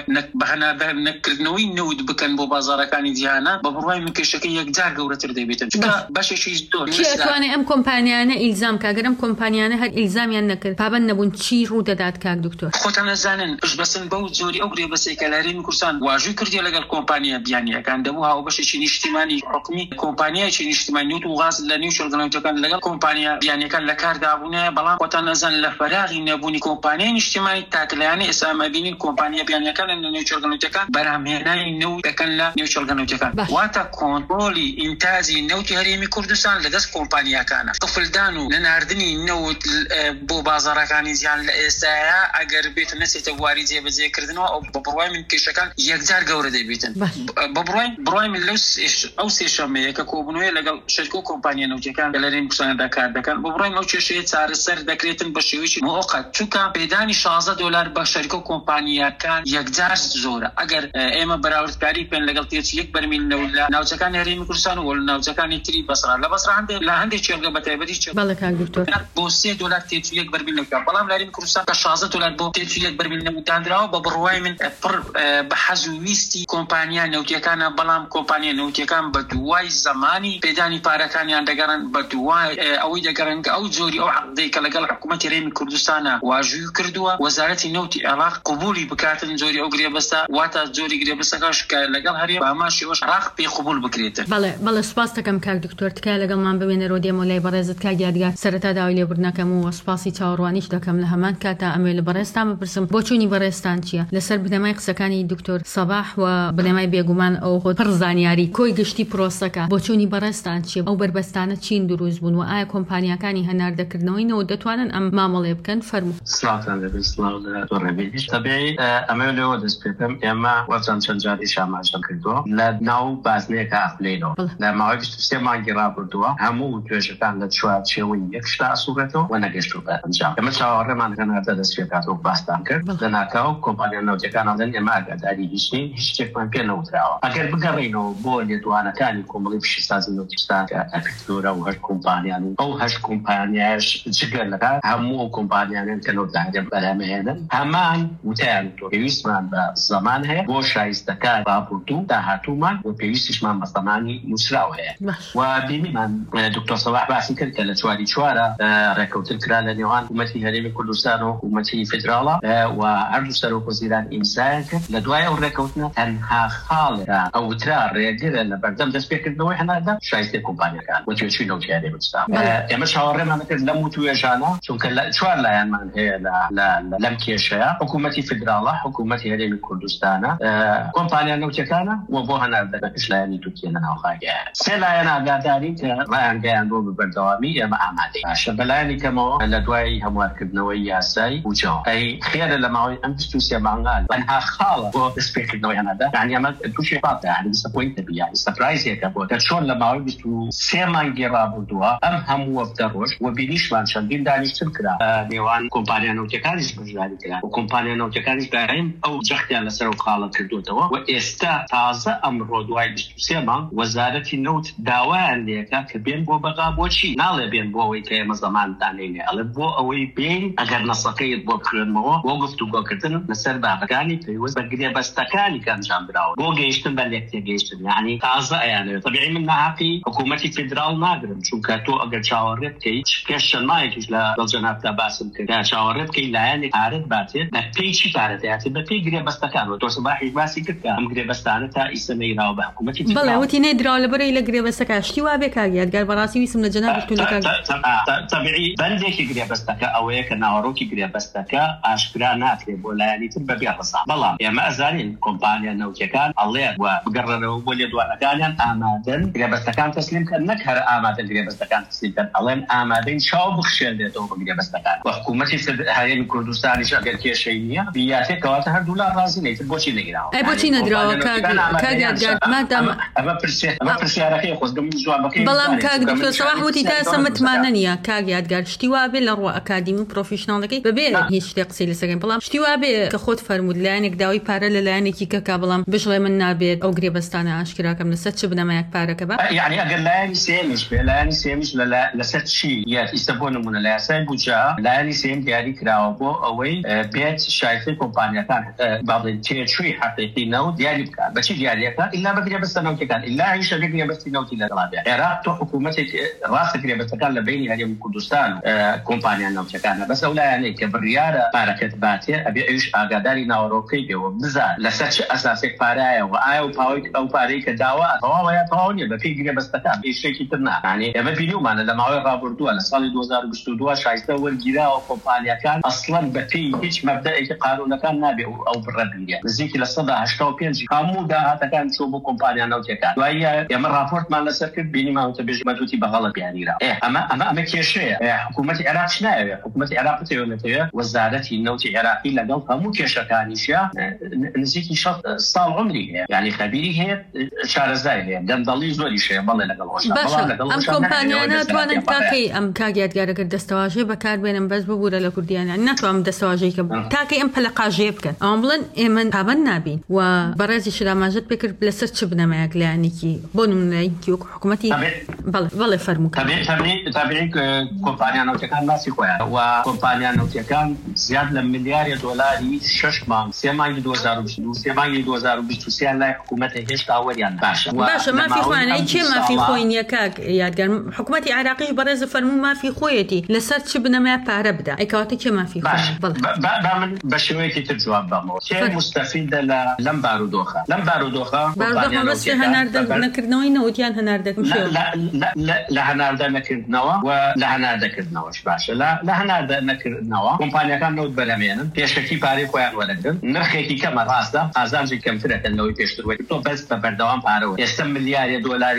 بە نەکردنەوەی نەوت بکەن بۆ بازاڕەکانی جیهانە، بە بڕوای من کێشەکە یەکجار گەورەتر دەبێتن. بەشێکی زۆر ئەتوانێت ئەم کۆمپانیانە ئیلزام کاگەر ئەم کۆمپانیانە هەر ئیلزامیان نەکرد پابەند نەبوون چی ڕوو دەدات کاک دکتۆر؟ خۆتان نەزانن پشتبەسن بەو زۆری ئەو گرێبەستەی کە لە هەرێمی کوردستان واژووی کردی لەگەڵ کۆمپانیا بیانیەکان دەبوو هاوبەشێکی نیشتیمانی حکومی کۆمپانیایکی نیشتیمانی نەوت و غاز لە نێو چێلگەنەوتیەکان لەگەڵ کۆمپانیا بیانیەکان لە کاردابوونە، بەڵام خۆتان نەزانن لە فەراغی نەبوونی کۆمپانیای نیشتیمانی تاکلایانەی ئێستا ئەمەبینین کۆمپانیا بیانیەکان لە نێو چێلگەنەوتیەکان بەرهەمهێنانی نەوت دەکەن لە نێو چێلگەنەوتیەکان. واتە کۆنتڕۆلی ئینتاجی نەوتی هەرێمی کوردستان لەدەست کۆمپانیاکانە. قفلدان و نەناردنی نەوت بۆ بازاڕەکانی جیهان لە ئێستایا ئەگەر بێت نەچێتە بواری جێبەجێکردنەوە بە بڕوای من کێشەکان یەکجار گەورە دەبێتن. بە بڕوای من لەو ئەو سێشەمەیە کە کۆبوونەوەی لەگەڵ شەریکە و کۆمپانیا نەوتیەکان لە هەرێمی کوردستاندا کار دەکەن، بە بڕوای ئەو کێشەیە چارەسەر دەکرێتن بە شێوەیەکی مؤقت، چونکە پێدانی شازدە دۆلار بە شەریکە و کۆمپانیاکان یەکجار زۆرە. ئەگەر ئێمە بەراوردکاری پێن لەگەڵ تێچ یەک بەرمیل نەوت لە ناوچەکانی هەرێمی کوردستان و لە ناوچەکانی تری بەسرا لە بەسرا هەندێک لە هەندێک چێلگە بەتایبەتی بەڵێ کاک دکتۆر بۆ سێ دۆلار تێچ یەک بەرمیل نەوت، بەڵام لە هەرێمی کوردستان کە شازدە دۆلار بۆ تێچ یەک بەرمیل نەوت دانراوە. بە بڕوای من پڕ بە حەز و ویستی کۆمپانیا نەوتیەکانە، بەڵام کۆمپانیا نەوتیەکان بە دوای زەمانی پێدانی پارەکانیان دەگەڕن، بە دوای ئەوەی دەگەڕن کە ئەو جۆری ئەو عەقدەی کە لەگەڵ حکوومەتی هەرێمی کوردستانە واژووی کردووە وەزارەتی نەوتی عێراق قبولی بکاتن جۆری ئەو گرێبەستە، واتە جۆری گرێبەستەکەش کە لەگەڵ هەرێم بە هەمان شێوەش عێراق پێی قبول بکرێتن. بەڵێ بەڵێ سوپاس دەکەم کاک دکتۆر، تکایە لەگەڵمان ببێنە ڕۆدێم و لای بەڕێزت کاک یادگار سەرەتا داوای لێبوردنەکەم و سوپاسی چاوەڕوانیش دەکەم لە هەمان کاتا ئەمێ لە بەڕێستان بپرسم بۆ چوونی بەڕێستان چییە لەسەر بنەمای قسەکانی دکتۆر سەباح و بنەمای بێگومان ئەو خۆ پڕ زانیاری کۆی گشتی پرۆسەکە بۆ چوونی بەڕێستان ئەوەکان چی ئەو بربەستانە چین دروست بوون و ئایا کۆمپانیەکانی هەناردەکردنەوەینەوە دەتوانن ئەم مامەڵێ بکەن فەرموو. سڵاتان لەبێت سڵاو لە تۆڕێبێتیش تەبێی ئەمە لەوە دەست پێکەم ئێمە وەچەند چەند جاری شاماژە کردووە لە ناو بازنەیەکە ئەخلێنەوە لە ماوەی بیست و سێ مانگی ڕابردووە هەموو توێژەکان لە چوارچێوەی یەک شتا ئەسوورێتەوە و نەگەشتووە بە ئەنجام. ئێمە چاوەڕێمان هەناردە دەست پێکاتەوە باستان کرد لە ناکاو کۆمپانیا ناوچەکان ئەڵێن ئێمە ئاگاداری هیچ نین هیچ شتێکمان پێ نەوتراوە. ئەگەر بگەڕێنەوە بۆ لێدوانەکانی کۆمەڵی پیشەسازی نۆتیستان کە ئەپیکتۆرە و هەر کۆمپانیان ئەو هەشت کۆمپانیاش جگەر لەکات هەموو کۆمپانیانن کە نۆتداهێن بەرهەمهێنن هەمان وتیان تۆ پێویستمان بە زەمان هەیە بۆ شایستەکان ڕابردوو داهاتوومان و پێویستیشمان بە زەمانی نووسراو هەیە و بینیمان دکتۆر سەواح باسی کرد کە لە چواری چوارە ڕێکەوتن کرا لە نێوان حکوومەتی هەرێمی کوردستان و حکوومەتی فێدراڵە و هەردوو سەرۆکوەزیران ئیمزایان کرد لە دوای ئەو ڕێکەوتنە تەنها خاڵێکە ئەوترا ڕێگرە لە بەردەم دەستپێکردنەوەی هەناردە شایستەی کۆمپانیەکان و توێژی نەوتی هەرێمی کوردستان. ئێمە چاوەڕێمان کرد لەم و توێژانە چونکە چوار لایەنمان هەیە لەم کێشەیە حکوومەتی فێدراڵە حکوومەتی هەرێمی کوردستانە کۆمپانیا نەوتیەکانە و بۆ هەناردەکە پشلایەنی تورکیە لە ناوخاگەیە سێ لایەن ئاگاداری کە ڕایانگەیان بۆ بەردەوامی ئێمە ئامادەی باشە بەلایەنی کەمەوە لە دوای هەموارکردنەوەی یاسایی بوجەوە ئەی خێرە لە ماوەی ئەم بیست و سێ مانگان تەنها خاڵە بۆ دەستپێکردنەوەی هەناردە یعنی ئەمە تووشی پاتە یعنی دیسەپۆینتە بی یعنی سەپرایزێکە بۆ کە چۆن لە ماوەی بیست و سێ مانگی ڕابردووە ئەم هەموو وەفتە ڕۆژ و بینیشمان چەندین دانیشتن کرا نێوان کۆمپانیا نەوتیەکانیش بژاری کرا و کۆمپانیا نەوتیەکانیش دایم ئەو جەختیان لەسەر و خاڵە کردوتەوە و ئێستا تازە ئەمڕۆ دوای بیست و سێ مانگ وەزارەتی نەوت داوایان لێکە کە بێن بۆ بەغا بۆچی ناڵێ بێن بۆ ئەوەی کە ئێمە زەمانتانێنێ ئەڵێ بۆ ئەوەی بێن ئەگەر نەسەکەیت بۆ بخوێنمەوە بۆ گفتوگۆکردن لەسەر بابەکانی پێویست بە گرێبەستەکانی کە ئەنجام براوە بۆ گەیشتن بە لێکتێگەیشتن یعنی تازە ئەیانەوێت تەبیعی من ناحەقی حکوومەتی فێدراڵ ناگرم چونکە تۆ ئەگەر چاوەڕێ بکەیت پێش چەند مایەکیش لە دڵجەنابتا باسم کرد چاوەڕێ بکەیت لایەنێک پارەت باتێت بە پێی چی پارەت دەهاتێت بە پێی گرێبەستەکان و تۆ سباحی باسی کرد کە ئەم گرێبەستانە تا ئیسە نەیراوە بە حکوومەتی بەڵێ وتی نەیدراوە لەبەرەی لە گرێبەستەکە شتی وا بێ کاگیادگار بەڕاستی ویسم لە جەنابی تونەکە تەبیعی بەندێکی گرێبەستەکە ئەوەیە کە ناوەڕۆکی گرێبەستەکە ئاشکرا ناکرێت بۆ لایەنی تر بەبێ ڕسا بەڵام ئێمە ئەزانین کۆمپانیا نەوتیەکان ئەڵێن و بگەڕێنەوە بۆ لێدوانەکانیان ئامادەن گرێبەستەکان تەسلیم کە نەک هەر ئامادەن گرێبەستەکان تەسلیم کەن ئەڵێن ئامادەین چاو بخشێنرێتەوە بە گرێبەستەکان و حکوومەتی هەرێمی کوردستانیش ئەگەر کێشەی نییە بیاتێ کەواتە هەردوو لا ڕازی نەیتر بۆچی نەگیراوە ئەی بۆچی نەدراوە کاگیادگار مادام ئەمە پرسیارەکەی خۆزگەم جوابەکەی بەڵام کاک دکتۆر سەواح وتی تا ئێستا متمانە نییە کاگیادگار شتی وا بێ لە ڕۆ ئەکادیمی و پرۆفیشناڵەکەی بەبێ هیچ شتێ قسەی لەسەرگەن بەڵام شتی وا بێ کە خۆت فەرموود لایەنێک داوای پارە لە لایەنێکی کەکا بەڵام بژڵێ من نابێت ئەو گرێبەستانە ئاشکراکەم لەسەر چ بنەمایەک پارەکە بە یعنی ئەگەر لایەنی سێمیش بێ لایەنی سێمیش لەسەر چی یەک ئیسە بۆ نمونە لە یاسای بودجە لایەنی سێم دیاری کراوە بۆ ئەوەی بێت شایستەی کۆمپانیەکان باڵێن تێچووی حەقیقی نەوت دیاری بکات بەچی دیاریەکە ئیلا بە گرێبەستە نەوتیەکان ئیلا هیچ شتێک گرێبەستی نەوتی لەگەڵا بێت عێراق تۆ حکوومەتێک ڕاستە گرێبەستەکان لە بینی هەرێمی کوردستان کۆمپانیا نەوتیەکانە بەس ئەو لایەنەی کە بڕیارە پارەکەت باتێ ئەبێ ئەویش ئاگاداری ناوەڕۆکەی بێەوە بزان لەسەر چ ئەساسێک پارایە و ئایا و پاوەی ئەو پارەی کە داوا تەواو یا تەواو نییە بە پێی گرێبەستەکان شتێکی تر نانی ئێمە بینیومانە لە ماوەی ڕابردووە لە ساڵی دوو هەزار و بیست و دوو شایستە وەرگیراوە کۆمپانیەکان ئەسڵەن بە پێی هیچ مەبدەئێکی قانونەکان نابێ ئەو بڕە بگرێت نزیکی لە سەدا هەشتا و پێنج هەموو داهاتەکان چۆ بۆ کۆمپانیا نەوتیەکان دوایە ئێمە راپۆرتمان لەسەر کرد بینیمانەوە بێژمەتوتی بەغەڵە بیانیرا ئەمە ئەمە ئەمە کێشەیە حکوومەتی عێراق نایەوێت حکوومەتی عێراق تێوێتەوە وەزارەتی نەوتی عێراقی لەگەڵ هەموو کێشەکانیشە نزیکی شەڕ ساڵ عمری هەیە یعنی خەبیری هەیە شارەزای هەیە گەندەڵی زۆری شەیە بەڵێ لەگەڵ ئەم کۆمپانیا ناتوانن کاکەی ئەم کاگیادگارەکە دەستەواژەی بەکاربێنن بەس ببوورە لە کوردیانیان ناتوانم دەستەواژەی کە تاکەی ئەم پەلەقاژێ بکەن ئەوان بڵێن ئێمە پابەند نابین و بەڕێزی شراماژت پێکرد لەسەر چ بنەمایەک لایەنێکی بۆ نمونەیەکی وەکو حکوومەتی بەڵێ فەرموو تابعی کۆمپانیا نەوتیەکان باسی خۆیان و کۆمپانیا نەوتیەکان زیاد لە ملیارێ دۆلاری شەش مانگ سێ مانگی دوو هەزار و بیست و دوو سێ مانگی دوو هەزار و بیست و سێ لای حکوومەتە هێشتا وەریان باشە باشە مافی خۆیانەی چێ مافی خۆی نییە کاک یادگار حکوومەتی عێراقیش بەڕێز فەرموو مافی خۆیەتی لەسەر چ بنەمای پارە بدا ئەیکەواتە کێ مافی با من بە شێوەیەکی تر جواب بەمەوە کێ مستەفیدە لەم بارودۆخە لەم بارودۆخە بارودۆخە بەس هەناردە نەکردنەوەی نەوتیان هەناردەکەم لە هەناردە نەکردنەوە و لە هەناردەکردنەوەش باشە لە هەناردە نەکردنەوە کۆمپانیەکان نەوت بەرهەمێنن پێشەکی پارەی خۆیان وەرەگرن نرخێکی کەمە ڕاستە ئازانجی کەمترەکەن لەوەی پێشتر وەی تۆ بەس بە بەردەوام پارەوە ئێستا ملیارێ دۆلاری لای حکوومەت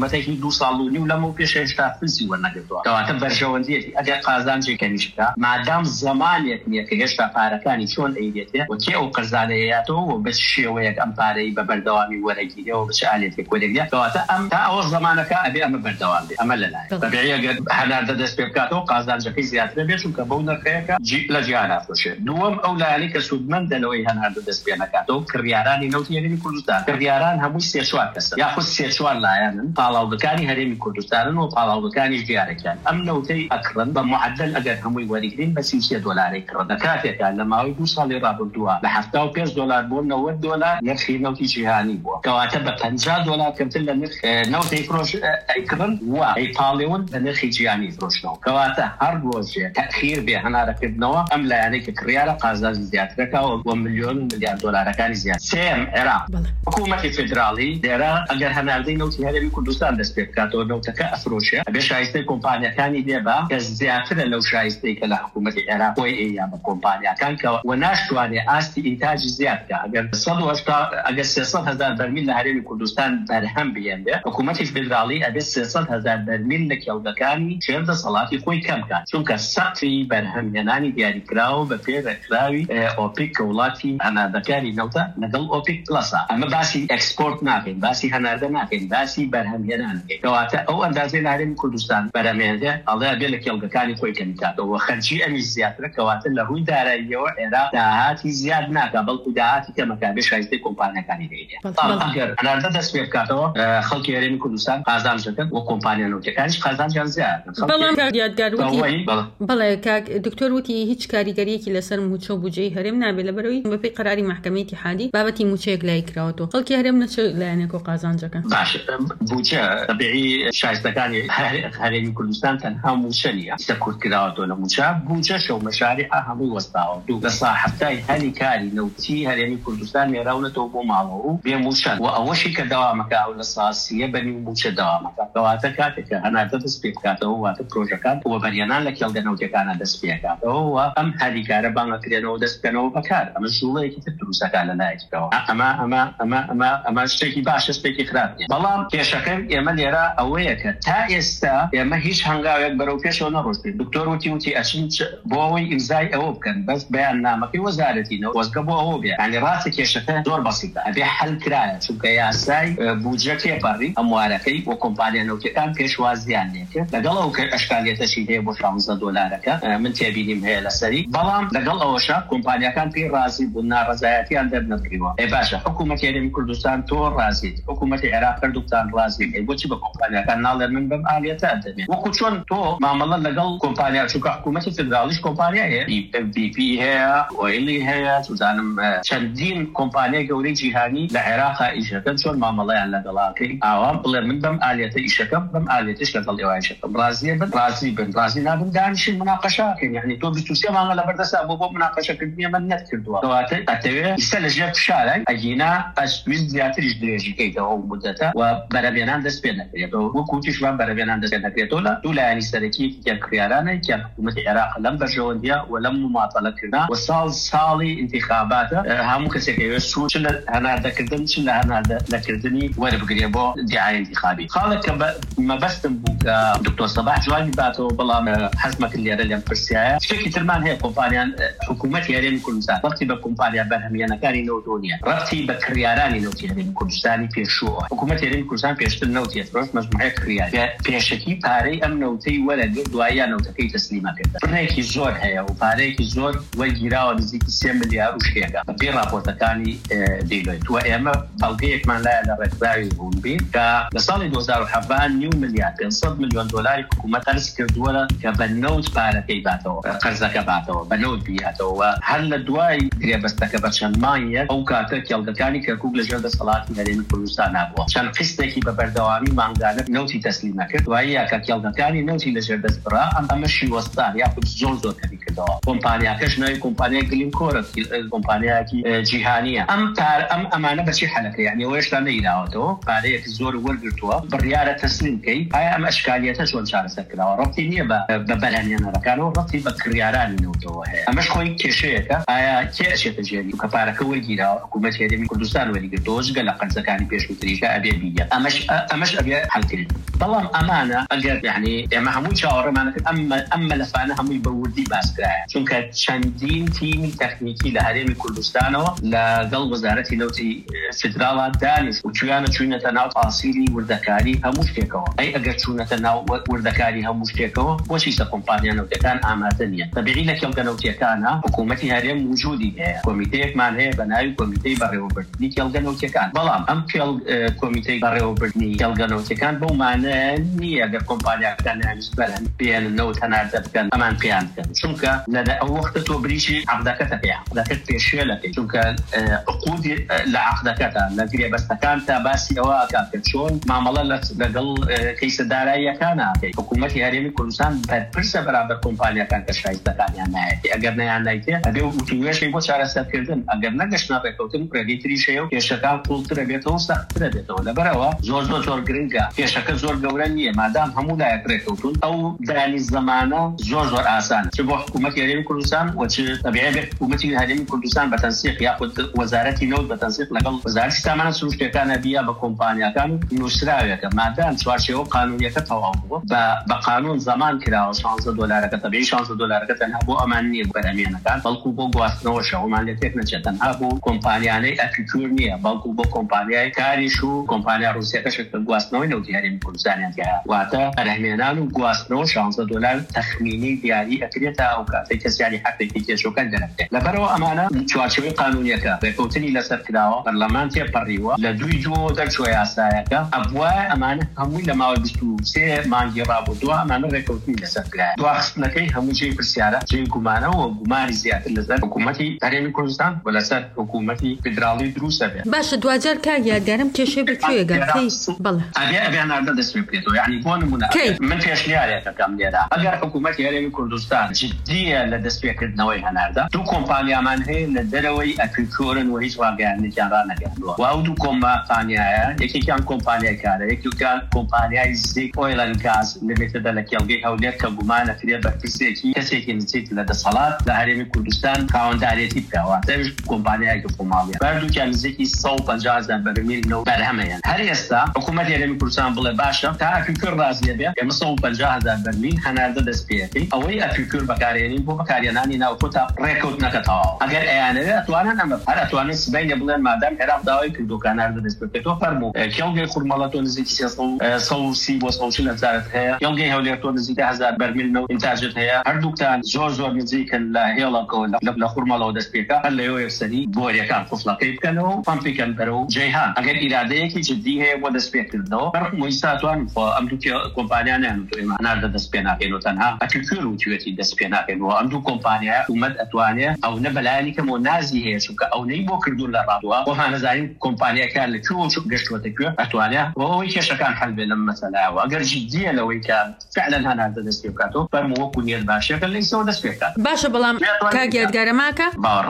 حکوومەتێکی دو ساڵ و نیو لەمە پێش هێشتا فلسی وەرنەگرتووە کەواتە بەرژەوەندیەتی ئەگەر قازانجی کەنیشکە مادام زمانێک نییە کە هێشتا پارەکانی چۆن ئەیدێتێ و کێ ئەو قەرزانەیەیاتەوە و بە شێوەیەک ئەم پارەی بە بەردەوامی وەرەگیرەوە بچ ئالێتێک وەرەگرێت کەواتە ئەم تا ئەوە زمانەکە ئەبێ ئەمە بەردەوام بێ ئەمە لەلایە بەبێ ئەگەر هەناردە دەست پێ بکاتەوە قازانجەکەی زیاترە بێت چونکە بەو نرخەیەکە لە جیهان ئافرۆشێت دووەم ئەو لایەنەی کە سوودمەندە لەوەی هەناردە دەست پێ نەکاتەوە کڕیارانی نەوتی هەرێمی کوردستان کڕیاران هەمووی سێ چوار کەسن یاخود سێ چوار لایەنن پاڵاوەکانی هەرێمی کوردستانن و پاڵاوەکانی دیارەکان ئەم نەوتەی ئەکڕن بە معدل ئەگەر هەمووی وەریگرین بە سی و سێ دۆلاری کڕن لە کاتێکە لە ماوەی دو ساڵی ڕابردووە لە هەفتا و پێنج دۆلار بۆ نەوەد دۆلار نرخی نەوتی جیهانی بووە کەواتە بە پەنجا دۆلار کەمتر لە نرخ نەوتەی فرۆش ئەیکڕن و ئەیپاڵێون بە نرخی جیهانی فرۆشتنەوە کەواتە هەر ڕۆژێ تەخیر بێ هەنارەکردنەوە ئەم لایەنەی کە کڕیارە قازانجی زیاترەکەەوە بۆ ملیۆن ملیارد دۆلارەکانی زیات سێم عێراق حکوومەتی فێدراڵی لێرە ئەگەر هەناردەی نەوتی هەرێمی کوردستان دەست پێ بکاتەوە نەوتەکە ئەفرۆشێ ئەبێ شایستەی کۆمپانیەکانی لێبا کە زیاترە لەو شایستەی کە لە حکوومەتی عێراق بۆی ئەیە بە کۆمپانیەکان کەەوە و ناشتوانێ ئاستی ئینتاجی زیادکە ئەگەر سەد و هەشتا ئەگەر سێسەد هەزار بەرمیل لە هەرێمی کوردستان بەرهەم بێنێ حکوومەتی فێدراڵی ئەبێ سێسەد هەزار بەرمیل لە کێڵگەکانی چێردە سەڵاتی خۆی کەم کات چونکە سەقفی بەرهەمهێنانی دیاریکراوە بە پێرەکراوی ئۆپیک کە وڵاتی هەناردەکانی نەوتە لەگەڵ ئۆپیک پلەسا ئەمە باسی ئەکسپۆرت ناکەین باسی هەناردە ناکەین باسی بەرهەمهێنان کەواتە ئەو ئەندازەی لە هەرێمی کوردستان بەرهەمهێنێ ئەڵێ بێ لە کێڵگەکانی خۆی کەم کاتەوە خەرجی ئەمی زیاترە کەواتە لە ڕووی داراییەوە عێراق داهاتی زیاد ناکە بەڵکو داهاتی کەمەکە بێ شایستەی کۆمپانیەکانی دەیدێ ئەگەر هەناردە دەست پێ بکاتەوە خەڵکی هەرێمی کوردستان قازانجەکەن و کۆمپانیا نەوتەکانیش قازانجیان زیاد بەڵام یادگار وتی بەڵێ کاک دکتۆر وتی هیچ کاریگەریەکی لەسەر موچە و بودجەی هەرێم نابێت لەبەرەوەی بەپێی قەراری محکەمەی اتحادی بابەتی موچەیەک لای کراوەتەوە خەڵکی هەرێم نەچ لایەنێک و قازانجەکەن باش بودجە تەبیعی شایستەکانی هەرێمی کوردستان تەنها موچە نیە ئێستا کورتکراوەتەوە لە موچە بودجەشە و مەشاریع هەمووی وەستاوە دوو لە ساحەبتای هەلی کاری نەوتی هەرێمی کوردستان مێراونەتەوە بۆ ماڵەوە و بێ موچەن و ئەوەشی کە دەوامەکە ئەو لە ساسیە بەنی موچە دەوامەکە کەواتە کاتێکە هەناردە دەست پێ بکاتەوە واتە پرۆژەکان و بەریانان لە کێڵگە نەوتەکانە دەست پێ بکاتەوە و ئەم هەریکارە بانگەکرێنەوە دەست بکەنەوە بەکار ئەمە ژوڵەیەکی تر دروستەکان لە لایەکەوە ئەمە ئەمە ئەمە ئەمە ئەمە شتێکی باشە شتێکی خراپ نیە بەڵام کێشەکەم ئێمە لێرە ئەوەیە کە تا ئێستا ئێمە هیچ هەنگاوێک بەرەو پێشەوە نەڕۆشتین دکتۆر وتی وتی ئەچین بۆ ئەوەی ئیمزای ئەوە بکەن بەس بەیان نامەکەی وەزارەتینەوە وەزگە بۆ ئەوە بێ یعنی ڕاستە کێشەکە زۆر بەسیطە ئەبێ حەل کرایە چونکە یاسای بودجە تێپەڕی ئەموارەکەی بۆ کۆمپانیا نەوتەکان پێشوازیان لێکرد لەگەڵ ئەو ئەشکالیەتەشی هەیە بۆ شانزدە دۆلارەکە من تێبینیم هەیە لەسەری بەڵام لەگەڵ ئەوەشە کۆمپانیەکان پێی ڕازی بوون ناڕەزایەتیان دەرنەکریوە ئەی باشە حکوومەتی هەرێمی کوردستان تۆ ڕازیت حکوومەتی عێراق هەردووکتان ڕازی بۆچی بە کۆمپانیەکان ناڵێ من بەم ئالێتە دەبێت وەکو چۆن تۆ مامەڵە لەگەڵ کۆمپانیا چونکە حکوومەتی فێدراڵیش کۆمپانیا هەیە بی پی هەیە ئۆیلی هەیە سوزانم چەندین کۆمپانیای گەورەی جیهانی لە عێراق ئیشەکەن چۆن مامەڵەیان لەگەڵاکەی ئاوا بڵێ من بەم ئالێتە ئیشەکەم بەم ئالێتش لەگەڵ ئێوایشەکەم ڕازیە بن ڕازی بن ڕازی نابن دانیشین مناقەشەکەن یعنی تۆ بیست و سێ مانگە لەبەردەستا بۆ بۆ مناقەشەکردنی ئەمە نەکردووە کەواتە ئەتەوێت ئیستا لەژێر فشارێک ئەگینا ئەسویست زیاتریش درێژیکەیتەوە ئەو مودەتە و بەرەبێنان دەست پێ نەکرێتەوە وەکو وتیشمان بەرەبێنان دەست پێ نەکرێتەوە لە دوو لایەنی سەرەکی یەک کڕیارانە کە حکوومەتی عێراق لەم بەرژەوەندیە و لەم مماطەلەکردنا و ساڵ ساڵی ئینتیخاباتە هەموو کەسێک ئەوێ سوود چ لە هەناردەکردن چ لە هەناردەکردنی وەربگرێ بۆ دیعای انتیخابی خاڵێک کە مەبەستم بوو کە دکتۆر سەباح جوانی باتەوە بەڵام حەزمەکرد لێرە لێم پرسیایە شتێکی ترمان هەیە کۆمپانیان حکوومەتی هەرێمی کوردستان ڕەبتی بە کۆمپانیا بەرهەمهێنەکانی نەوتۆ نیە ڕەبتی بە کڕیارانی نەوتی هەرێمی کوردستانی پێشووە حکوومەتی هەرێمی کوردستان پێشتر نەوتی فرۆشت مەجموعەیە کڕیار پێشەکی پارەی ئەم نەوتەی وەرەگرت دوایە نەوتەکەی تەسلیمە کرد بڕێکی زۆر هەیە و پارەیەکی زۆر وەرگیراوە نزیکی سێ ملیار و شتێکە بەپێی راپۆرتەکانی دیلۆیت و ئێمە بەڵگەیەکمان لایە لە ڕێکخراوی بوون بین کە لە ساڵی دو هەزار و سەڤد نیو ملیار پێنج ملیۆن دۆلاری حکوومەت قەرز کردووە کە بە نەوت پارەکەی باتەوە قەرزەکە باتەوە بە نەوت بیاتەوە هەر لە دوای درێبەستەکە بە چەند مانگێک ئەو کاتە کێڵگەکانی کەرکووک لەژێر دەسەڵاتی هەرێمی کوردستان نابووە چەند قستێکی بە بەردەوامی مانگانە نەوتی تەسلیمە کرد دوایە کە کێڵگەکانی نەوتی لەژێر دەست بڕا ئەم ئەمە شیوەستان یاخود زۆر زۆر کەمی کرد کردەوە کۆمپانیاکەش ناوی کۆمپانیای گلینکۆرە کۆمپانیایەکی جیهانیە ئەم ئەم ئەمانە بەچی حەلەکە یعنی ئەوە هێشتا نەیراوەتەوە پارەیەکی زۆر وەرگرتووە بڕیارە تەسلیم بکەیت ئایا ئەم ئەشکالیەتە چۆن چارەسەر کراوە ڕەبتی نییە بە بەلەنێنەرەکانەوە ڕەبتی بە کڕیارانی نەوتەوە هەیە ئەمەش خۆی کێشەیەکە ئایا کێ ئەچێتە ژێری کە پارەکە وەرگیراوە حکوومەتی هەرێمی کوردستان وەرگرتەوە گە لە قەرزەکانی پێشووتریشە ئەبێ بیگە ئەمەش ئەمەش ئەبێ هەڵکرد بەڵام ئەمانە ئەگەر یعنی ئێمە هەمووی چاوەڕێمانەکرد ئەم مەلەفانە هەمووی بە وردی باسکرایە چونکە چەندین تیمی تەکنیکی لە هەرێمی کوردستانەوە لەگەڵ وەزارەتی نەوتی فدراڵان دانیش و چویانە چوونەتە ناو تاسیری وردەکاری هەموو شتێکەوە ئەی ئەگەر چوونەتە ناو وردەکاری هەموو شتێکەوە بۆچی سە کۆمپانیا نەوتەکان ئامادە نییە تەبیعی لە کێڵگە نەوتیەکانە حکوومەتی هەرێم وجودی هەیە کۆمیتەیەکمان هەیە بە ناوی کۆمیتەی بەڕێوەبردنی کێڵگە نەوتیەکان بەڵام ئەم کێڵ کۆمیتەی بەڕێوەبردنی کێڵگە نەوتیەکان بەو مانە نییە ئەگەر کۆمپانیاکان بەرن بێنن نەوت هەناردە بکەن ئەمان پێیان بکەن چونکە لە ئەو وەختە تۆ بریشی عەقدەکەتە پێ عەقدەکەت پێشوێ لەکەی چونکە عقودی لە عەقدەکەتە لە گرێبەستەکان تا باسی ئەوە ئەکات کە چۆن مامەڵە لەگەڵ کەیسە داراییەکانە ئەکەی حکوومەتی هەرێمی کوردستان بەرپرسە بەرامبەر کۆمپانیاکان کە شایستەکانیان نایەتی ئەگەر نەیان نایتێ ئەبێ وتوێشەی بۆ چارەسەرکردن ئەگەر نەگەشتە ڕێکەوتن ڕێگەی تریشەیە و کێشەکان پوڵترە بێتەوە سەختترە بێتەوە لەبەرەوە زۆر زۆر زۆر گرنگە کێشەکە زۆر گەورە نییە مادام هەموو لایەک ڕێکەوتون ئەو دانی زەمانە زۆر زۆر ئاسانە چ بۆ حکوومەتی هەرێمی کوردستان و چ تەبیعی بێت حکوومەتی هەرێمی کوردستان بە تەنسیق یاخود وەزارەتی نەوت بە تەنسیق لەگەڵ وەزارەتی سامانە سروشتیەکانە بیا بە کۆمپانیاکان نووسراوێکە مادام چوارچێوە قانونیەکە تەواو بووە بە قانون زەمان کراوە شانزە دۆلارەکە تەبیعی شانزە دۆلارەکە تەنها بۆ ئەمان نییە بەرهەمێنەکان بەڵکو بۆ گواستنەوە شەومان لێ تێک نەچێت تەنها بۆ کۆمپانیانەی ئەپیکور نییە بەڵکو بۆ کۆمپانیای کاریش و کۆمپانیا ڕوسیەکەش گواستنەوەی نەوتی هەرێمی کوردستانیان تیا واتە بەرهەمێنان و گواستنەوە شانزە دۆلار تەخمینی دیاری ئەکرێتە ئەو کاتەی کەسیانی حەقێکی کێشەکان دەرەکرێت لەبەرەوە ئەمانە چوارچێوەی قانونیەکە ڕێکەوتنی لەسەر کراوە پەرلەمان تێپەڕیوە لە دوی جوۆ دەرچووە یاسایەکە ئەبوایە ئەمانە هەمووی لە ماوەی بیست و سێ مانگی ڕابردووە ئەمانە ڕێکەوتنی لەسەر کرایە دواخستنەکەی هەموو جێی پرسیارە جێی گومانەوە گومانی زیاتر لەسەر حکوومەتی هەرێمی کوردستان و لەسەر حکوومەتی فدراڵی دروستە بێت باشە دوجار کار یادگارم کێشەی بکوێ گەڕی بەڵێ ئەبێ ئەبێناردە دەست پێ بکرێتەوە یعنی بۆ نمونە من پێشنیارێکەکەم لێرە ئەگەر حکوومەتی هەرێمی کوردستان جددیە لە دەستپێکردنەوەی هەناردە دوو کۆمپانیامان هەیە لە دەرەوەی ئەپیکۆرن و هیچ واگەیانێکیان ڕانەگەاندووە و ئەو دوو کۆمپانیایە یەکێکیان کۆمپانیای کارە یەکێکیان کۆمپانیای زیک ئۆیل ئەند گاز لەبێتەدا لە کێڵگەی هەولێر کە گومانەکرێت بە پرسێکی کەسێکی نزیک لە دەسەڵات لە هەرێمی کوردستان خاوەندارێتی بکەواتە کۆمپانیایەکی خۆماڵیە بەردووکیان نزیکی سەد و پەنجا هەزار بەرمیل نەوت بەرهەمەیان هەر ئێستا حکوومەتی هەرێمی کوردستان بڵێ باشە تا ئەپیکۆر ڕازیە بێ ئێمە سەد و پەنجا هەزار بەرمیل هەناردە دەست پێەکەی ئەوەی ئەپیکۆر بەکارهێنین بۆ بەکارهێنانی ناوخۆتا ڕێکەوتنەکە تەواو ئەگەر ئەیانەوێت ئەتوانن ئەمە هەر ئەتوانن سبەینە بڵێن مادام عێراق داوای کردو کاناردە دەست پێکەوە فەرموو کێڵگەی خورمەڵە تۆ نزیکی سەد و سی بۆ سەد و چل هەزارت هەیە کێڵگەی هەولێر تۆ نزیکی هەزار بەرمیل نەوت ئینتاجت هەیە هەردووکتان زۆر زۆر نزیکن لە هێڵەکەوە لە خورمەڵەوە دەست پێکە هەر لەوێ یەکسەری بۆریەکان قوفڵەکەی بکەنەوە و پەمپیکەن بەرەو جەیهان ئەگەر ئیرادەیەکی جددی هەیە بۆ دەست پێکردنەوە بەرخمووی ساتوان ئەم دوو کۆمپانیانیان تو هەناردە دەست پێ ناکەینەوە تەنها ئەپیکۆر وتوێتی دەست پێ ناکەینەوە ئەم دوو کۆمپانیا حکوومەت ئەتوانێت ئەو نە بەلایانی کەمەوە نازی هەیە چونکە ئەو نەی بۆ کردوون لە ڕادووە بۆ هانەزانین کۆمپانیەکان لەکوێ گەشتوەتە کوێ ئەتوانێت ئەوەی کێشەکان هەل بێ لەم مەسەلایەوە ئەگەر جددیە لەوەی کە فعلا هەناردە دەست پێ بکاتەوە فەرموو وەکو نیەت باشەکە لەیسەوە دەست پێ بکات باشە بەڵام کاگیادگارەماکە باوەڕ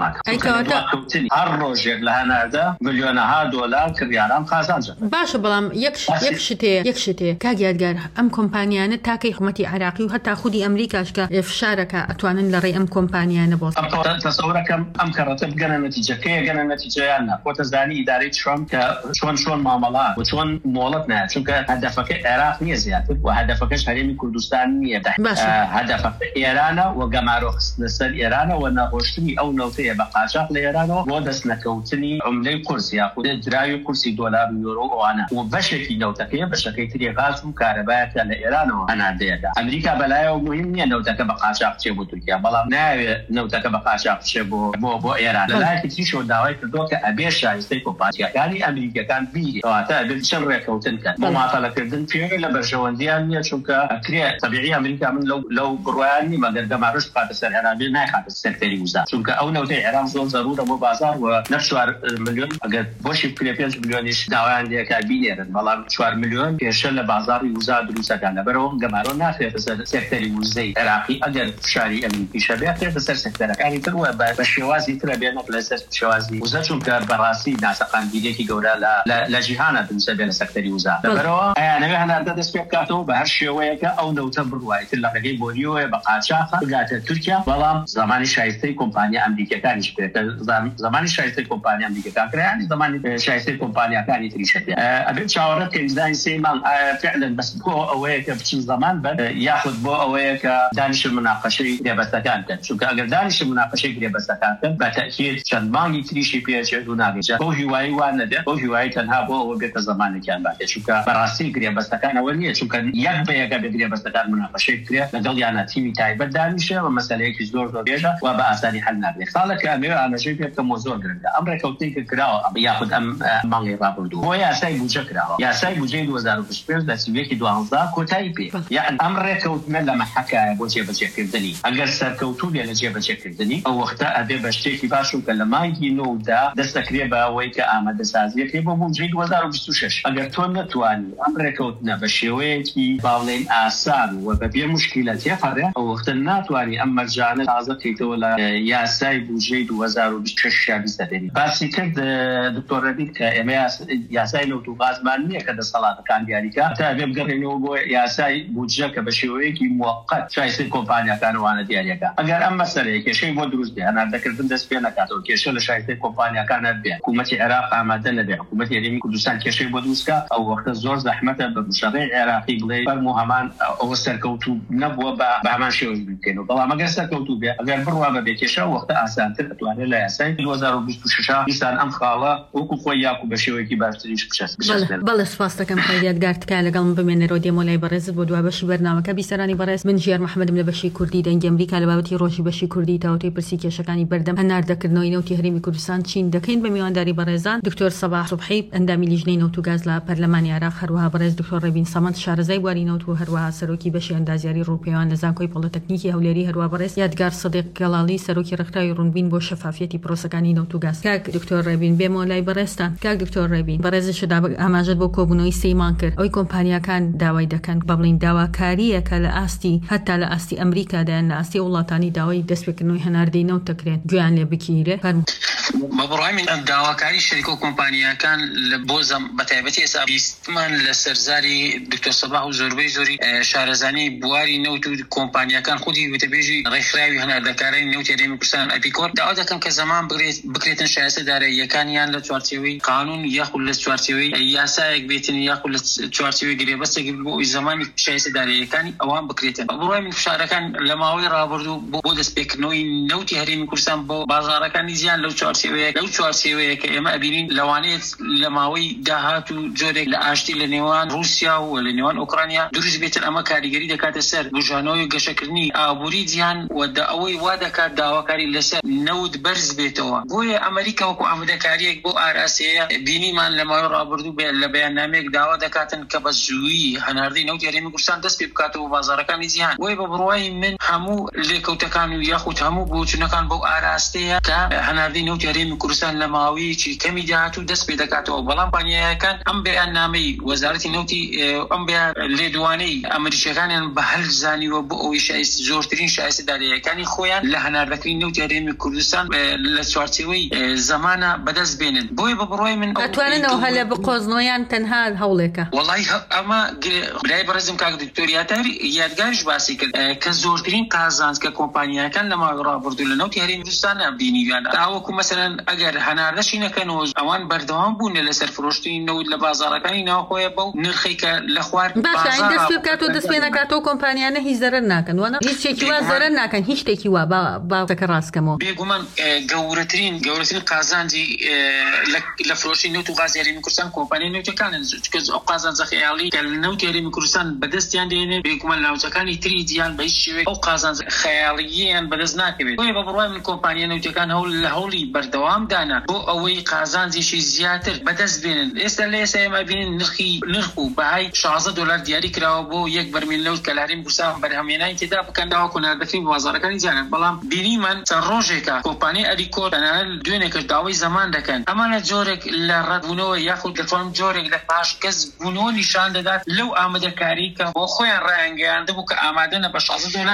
ناکەم هەر ڕۆژێک لە هەناردە ملیۆنەها دۆلار کڕیاران قازانجە باشە بەڵام یەک شتێ یەک شتێ کاگیادگار ئەم کۆمپانیانە تاکەی حکوومەتی عێراقی و هەتا خودی ئەمریکاش کە فشارەکە ئەتوانن لە ڕێی ئەم کۆمپانیانە بۆ تەسەورەکەم ئەم کەڕەتە بگەنە نەتیجەکەی گەنە نەتیجەیان نا خۆتە زانی ئیدارەی ترامپ کە چۆن چۆن مامەڵات و چۆن مۆڵەت نایە چونکە هەدەفەکەی عێراق نییە زیاتر و هەدەفەکەش هەرێمی کوردستان نییە هەدەفەکە ئێرانە و گەمارۆخستنە سەر ئێرانە و نەخۆشتنی ئەو نەوتەیە بە قاچاق لە ئێرانەوە بۆ دەست نەکەوتنی عملەی قورس یاخود دراوی قورسی دۆلار و یۆرۆ ئەوانە و بەشێکی نەوتەکەیە بەشەکەی تری غاز و کارەبایەکە لە ئێرانەوە هەناردەیەدا ئەمریکا بەلایەوە مهم نییە نەوتەکە بە قاچاق بچێ بۆ تورکیا بەڵام ناوێت نەوتەکە بە قاچاق بچێ بۆ بۆ بۆ ئێران لەلایەکی تریشەوە داوای کردووە کە ئەبێ شایستەی کۆمپانیاکانی ئەمریکیەکان بیری ئەواتە ئەبێ چەند ڕێکەوتن کەن مۆماتەڵەکردن پێوی لە بەرژەوەندیان نییە چونکە ئەکرێ تەبیعی ئەمریکا من لەو لەو بڕوایانی مەگەر گەمارۆش بخاتە سەر هێنابێ نایخاتە سەکتەری وزا چونکە ئەو نەوتەی عێراق زۆر زەرورە بۆ بازار و نەف چوار ملیۆن ئەگەر بۆشی بکرێ پێنج ملیۆنیش داوایان لێکا بینێرن بەڵام چوار ملیۆن پێشە لە بازاری وزا دروستەکان لەبەرەوە گەمارۆ ناخێتە سەر سەکتەری وزەی عێراقی ئەگەر فشاری داخلی ئەمریکی شەبێت پێ سەر سەکتەرەکانی تر وە بە شێوازی ترە بێنە لەسەر شێوازی وزە چونکە بەڕاستی ناسەقاندگیرێکی گەورە لە جیهانە بنسە بێ لە سەکتەری وزە لەبەرەوە ئەیانەوێ هەناردە دەست پێ بکاتەوە بە هەر شێوەیەکە ئەو نەوتە بڕوایتر لە ڕێگەی بۆریەوە بە قاچاق بگاتە تورکیا بەڵام زمانی شایستەی کۆمپانیا ئەمریکیەکانیش پێێتە زمانی شایستەی کۆمپانیا ئەمریکیەکان کرایانی زمانی شایستەی کۆمپانیاکانی تریشە ئەبێت چاوەڕەت کە زانی سێمان فعلا بەس بۆ ئەوەیە کە بچین زەمان بن یاخود بۆ ئەوەیە کە دانیش مناقەشەی گرێبەستەکان کەن چونکە ئەگەر دانیش مناقەشەی گرێبەستەکان کەن بە تەکید چەند مانگی تریشی پێچێت و نابێت بۆ هیوایی وان نەبێت بۆ هیوایی تەنها بۆ ئەوە بێتە زمانێکیان باتێت چونکە بەڕاستی گرێبەستەکانەوە نییە چونکە یەک بە یەکە بێت گرێبەستەکان مناقەشەی کرێت لەگەڵ یانە تیمی تایبەت دانیشە و مەسەلەیەکی زۆر زۆر بێژە و بە ئاسانی حل نابێت ساڵێک ئەمەوێ ئاماژەی پێ بکەم زۆر گرنگە ئەم ڕێکەوتنی کە کراوە یاخود ئەم مانگی ڕابردوو بۆ یاسای بودجە کراوە یاسای بودجەی دوو هەزار و بیست و پێنج لە سیوێکی دوازدە کۆتایی پێ یان ئەم ڕێکەوتنە لە مەحەکایە بۆ جێبەجێکردنی ئەگەر سەرکەوتوو بێ لە جێبەجێکردنی ئەو وەختە ئەبێ بە شتێکی باش و کە لە مانگی نۆدا دەستەکرێ بە ئەوەی کە ئامادەسازیەکێ بۆ بودجەی دوو هەزار و بیست و شەش ئەگەر تۆ نەتوانی ئەم ڕێکەوتنە بە شێوەیەکی باڵێن ئاسان و بەبێ موشکیلە تێپەڕێ ئەو وەختە ناتوانی ئەم مەرجانە تازە بکەیتەوە لە یاسای بودجەی دوو هەزار و بیست و شەش بیستەدەنی باسی کرد دکتۆر ڕەبیل کە ئێمە یاسای نەوت و غازمان نییە کە دەسەڵاتەکان دیاریکە تا بێ بگەڕێنەوە بۆ یاسای بودجە کە بە شێوەیەکی موقت شایستەی کۆمپانیاکانوانە دیاریەکە ئەگەر ئەم مەسەلەیە کێشەی بۆ دروست بێ هەناردەکردن دەست پێ نەکاتەوە کێشە لە شایستەی کۆمپانیاکانە بێ حکوومەتی عێراق ئامادە نەبێ حکوومەتی هەرێمی کوردستان کێشەی بۆ دروستکە ئەو وەختە زۆر زەحمەتە بە موشەڕەی عێراقی بڵێ فەرموو هەمان ئەوە سەرکەوتوو نەبووە بە هەمان شێوەی بکەینەوە بەڵام ئەگەر سەرکەوتوو بێ ئەگەر بڕوا بەبێ کێشە وەختە ئاسانتر دەتوانێت لە یاسای دوو هەزار و بیست و شەش دیسان ئەم خاڵە وەکو خۆی یاکو بە شێوەیەکی باشتریش بچەست بەڵێ سپاس دەکەم خەیریەتگار تکایە لەگەڵم بمێنەرەوە دێمۆلای بەڕێزت بۆ دوای بەشی بەرنامەکە بیسەرانی بەڕێز من ژیار محەممەدم لە بەشی کوردی دەنگی ئەمریکا لە بابەتی ڕۆژی بەشی کوردی تاوتەی پرسی کێشەکانی بەردەم هەناردەکردنەوەی نەوتی هەرێمی کوردستان چین دەکەین بە میوانداری بەڕێزان دکتۆر سەباح سوبحی ئەندامی لیژنەی نەوت و گاز لە پەرلەمانی عێراق هەروەها بەڕێز دکتۆر ڕەبین سەمەد شارەزای بواری نەوت و هەروەها سەرۆکی بەشی ئەندازیاری ڕووپەیوان لە زانکۆی پۆلیتەکنیکی هەولێری هەروەها بەڕێز یادگار سەدیق گەڵاڵی سەرۆکی ڕێکخراوی ڕوونبین بۆ شەفافیەتی پرۆسەکانی نەوت و گاز کاک دکتۆر ڕەبین بێمەوە لای بەڕێزتان کاک دکتۆر ڕەبین بەڕێزش ئاماژەت بۆ کۆبوونەوەی سەیمان کرد ئەوەی کۆمپانیاکان داوای دەکەن بە بڵین داواکاریە کە لە ئاستی هەتا لە ئاستی ئەمریکادایان لە ئاستی وڵاتانی داوای دەستپێکردنەوەی هەناردەی نەوت دەکرێن گویان لێ بکیرێ بە بڕای من داواکاری شەریکە و کۆمپانیاکان لە بۆ بەتایبەتی ئێستا بیستمان لە سەرزاری دکتۆر سەباح و زۆربەی زۆری شارەزانی بواری نەوت و کۆمپانیاکان خودی وتەبێژی ڕێکخراوی هەناردەکارانی نەوتی هەرێمی کوردستان ئەپیکۆر داوا دەکەن کە زەمان بکرێتن شایستەدارەییەکانیان لە چوارچێوەی قانون یاخود لە چوارچێوەی یاسایەک بێتن یاخود لە چوارچێوەی گرێبەستێک بۆ ئەوی زمانی شایستەدارەییەکانی ئەوان بکرێتن بە بڕای من فشارەکان لە ماوەی ڕابردوو بۆ دەستپێکردنەوەی نەوتی هەرێمی کوردستان بۆ بازاڕەکانی زیان لەو چوارچێوەیە لەو چوارچێوەیە کە ئێمە ئەبینین لەوانەیە لە ماوەی داهات و جۆرێک لە ئاشتی لە نێوان رووسیا و لە نێوان ئۆکرانیا دروست بێتن ئەمە کاریگەری دەکاتە سەر بژانەوەی گەشەکردنی ئابووری جیهان و ئەوەی وا دەکات داواکاری لەسەر نەوت بەرز بێتەوە بۆیە ئەمریکا وەکو ئامادەکاریەک بۆ ئاراسەیە بینیمان لە ماوەی ڕابردوو لە بەیاننامەیەک داوا دەکاتن کە بە زوویی هەناردەی نەوتی هەرێمی کوردستان دەست پێ بکاتەوە بازاڕەکانی جیهان وەی بە بڕوای من هەموو لێکەوتەکان و یاخود هەموو بۆچوونەکان بۆ ئاراستەیە کە هەناردەی نەوتی هەرێمی کوردستان لە ماوەیەکی کەمی داهاتوو دەست پێ دەکاتەوە بەڵام کۆمپانیاکان ئەم بەیاننامەی وەزارەتی نەوتی ئەم لێدوانەی ئەمریکیەکانیان بە هەڵ زانیوە بۆ ئەوەی شایست زۆرترین شایستەدارەییەکانی خۆیان لە هەناردەکردنی نەوتی هەرێمی کوردستان لە چوارچێوەی زەمانە بەدەست بێنن بۆیە بە بڕوای من ئەتواننەوە هەلە بقۆزنەوەیان تەنها هەوڵێکە وەڵی ئەمە برای بەڕێزم کاک دکتۆر یادگاریش باسی کرد کە زۆرترین قازانج کە کۆمپانیاکان لە ماوەی ڕابردوو لە نەوتی هەرێمی کوردستانە بینیویان تاوەکو مەسەلەن ئەگەر هەناردەشی نەکەنەوە ئەوان بەردەوام بوون لەسەر فرۆشتنی نەوت لە بازاڕەکانی ناوخۆیە بەو نرخی کە لە خوار باشە دەست پێ بکاتەوە دەست پێ نەکاتەوە کۆمپانیانە هیچ زەرەر ناکەن وانە هیچ شتێکی وا زەرەر ناکەن هیچ شتێکی وا باوتەکە ڕاستکەمەوە بێگومان گەورەترین گەورەترین قازانجی لە فرۆشتنی نەوت و غازی هەرێمی کوردستان کۆمپانیای نەوتەکانن چونکە ئەو قازانجە خەیاڵی کە لە نەوتی هەرێمی کوردستان بەدەستیان دێنێ بێگومان ناوچەکانی تری دییان بە هیچ شێوەیە ئەو قازانجە خەیاڵییان بەدەست ناکەوێت بۆیە بە بڕوای من کۆمپانیای نەوتەکان هەوڵ لە هەوڵی بەردەوام دانا بۆ ئەوەی قازانجێکی زیاتر بەدەست بێنن ئێستا لە ئێستا ئێمە بینین نرخی نرخ و بەهای شازدە دۆلار دیاری کراوە بۆ یەک بەرمیل نەوت کە لە هەرێمی کوردستان بەرهەمهێنانی تێدا بکەن داوا کۆناردەکردنی بازاڕەکانی جیهان بەڵام بینیمان چەند ڕۆژێکە کۆمپانیای ئەریکۆر تەنانەت دوێنێکش داوای زەمان دەکەن ئەمانە جۆرێک لە ڕەتبوونەوە یاخود دەتوانم جۆرێک لە پاشکەس بوونەوە نیشان دەدات لەو ئامادەکاری کە بۆ خۆیان ڕایانگەیاندە بوو کە ئامادەنە بە شازدە دۆلار نەوت بۆ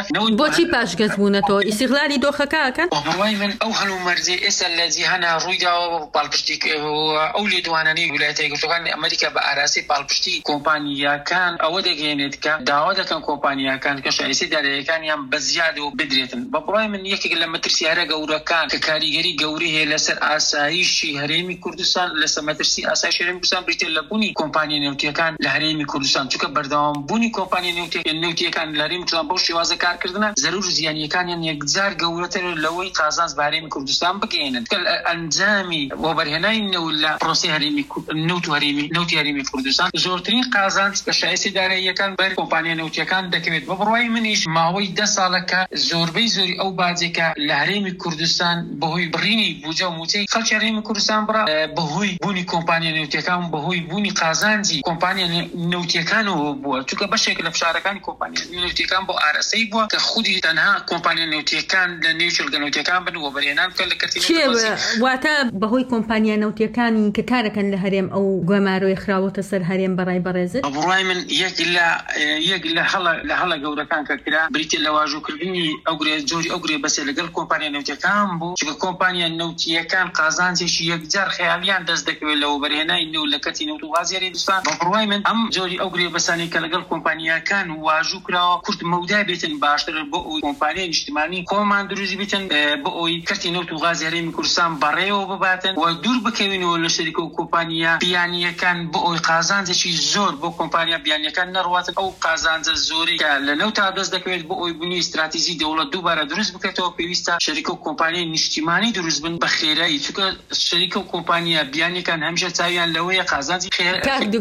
بۆچی پاشگەز بوونەتەوە ئیستیغلالی دۆخەکەکەن بەڕوای من ئەو هەلو مەرجێ ئێستا لە جیهانە ڕوویداوە باڵپشتی ئەو لێدوانانەی ویلایەتە یەکگرتووەکانی ئەمریکا بە ئاراسی باڵپشتی کۆمپانیاکان ئەوە دەگەێنێت کە داوا دەکەن کۆمپانیاکان کە شایستی داراییەکانیان بە زیادەوە بدرێتن. بەڕوای من یەکێک لە مەترسیارە گەورەکان کە کاریگەری گەوری هەیە لەسەر ئاسایشی هەرێمی کوردستان لەسەر مەترسی ئاسایشی هەرێمی کوردستان بریتە لە بوونی کۆمپانیا نێوتیەکان لە هەرێمی کوردستان، چونکە بەردەوام بوونی کۆمپانیا نێوتیەکان لە هەرێمی کوردستان بەو شێوازە کارکردنە زەرور زیانیەکانیان یەکجار گەورەتر لەوەی قازانج بە هەرێمی کوردستان بگەێنن. کە ئەنجامی وەبەرهێنانی نەوت لە پرۆسی هەرێمی نەوت و هەرێمی نەوتی هەرێمی کوردستان زۆرترین قازانج بە شایستی داراییەکان بەر کۆمپانیا نەوتیەکان دەکەوێت. بە بڕوای منیش ماوەی دە ساڵەکە زۆربەی زۆری ئەو باجێکە لە هەرێمی کوردستان بەهۆی بڕینی بوجە و موچەی خەڵکی هەرێمی کوردستان بڕا بەهۆی بوونی کۆمپانیا نەوتیەکان بەهۆی بوونی قازانجی کۆمپانیا نەوتیەکانەوە بووە، چونکە بەشێک لە فشارەکانی کۆمپانیا نەوتیەکان بۆ ئارەسەی بووە کە خودی تەنها کۆمپانیا نەوتیەکان لە نێو چلگە نەوتیەکان بن و بەرهێنان بکەن لە کەرتی واتە بەهۆی کۆمپانیا نەوتیەکانی کە کارەکەن لە هەرێم ئەو گوێمارۆی خراوەتە سەر هەرێم بەڕای بەڕێزت. بەڕوای من یەک لە یەک لە هەڵە لە هەڵە گەورەکان کە کرا بریتە لە واژووکردنی ئەو گرێ جۆری ئەو گرێ بەسێ لەگەڵ کۆمپانیا نەوتیەکان بوو، چونکە کۆمپانیا نەوتیەکان قازانجێکی یەکجار خەیالیان دەست دەکەوێت لەوە بەرهێنانی نێو لە کەتی نەوت و غازی هەرێمیستان. بەڕوای من ئەم جۆری ئەو گرێ بەسانی کە لەگەڵ کۆمپانیاکان واژوو کراوە کورت مەودای بێتن باشتر بۆ ئەوی کۆمپانیای نیشتیمانی خۆمان دروست بیتن بۆ ئەوی کەرتی نەوت و غازی هەرێمی کوردستان بەڕێوە بباتن و دوور بکەوینەوە لە شەریکە و کۆمپانیا بیانیەکان بۆ ئەوی قازانجێکی زۆر بۆ کۆمپانیا بیانیەکان نەڕواتن ئەو قازانجە زۆری کە لە نەوتا دەست دەکەوێت بۆ ئەوی بوونی استراتیژی دەوڵەت دووبارە دروست بکەیتەوە پێویستە شەریکە و کۆمپانیای نیشتیمانی دروست بن بە خێرایی، چونکە شەریکە و کۆمپانیا بیانیەکان هەمیشە چاویان لەوەیە قازانجی خێر.